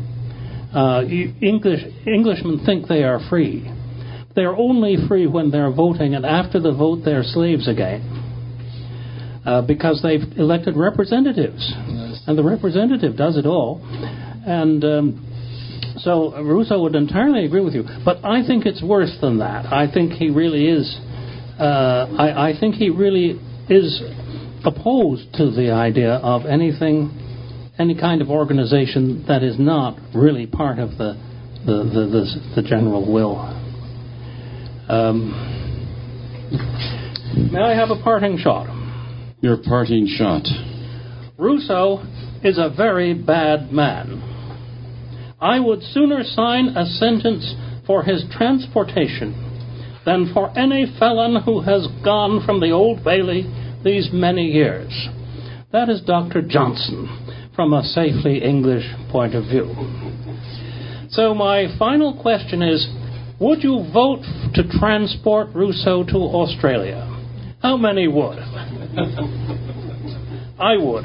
Englishmen think they are free. They are only free when they're voting, and after the vote they're slaves again. Because they've elected representatives. Yes. And the representative does it all. And so Rousseau would entirely agree with you. But I think it's worse than that. I think he really is... I think he really is opposed to the idea of any kind of organization that is not really part of the general will. May I have a parting shot? Your parting shot. Rousseau is a very bad man. I would sooner sign a sentence for his transportation than for any felon who has gone from the Old Bailey these many years. That is Dr. Johnson, from a safely English point of view. So my final question is, would you vote to transport Rousseau to Australia? How many would? I would.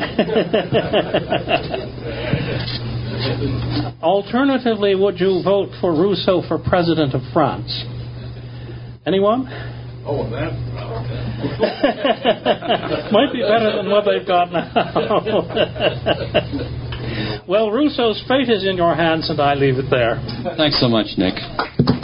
Alternatively, would you vote for Rousseau for President of France? Anyone? Oh, that. Might be better than what they've got now. Well, Rousseau's fate is in your hands, and I leave it there. Thanks so much, Nick.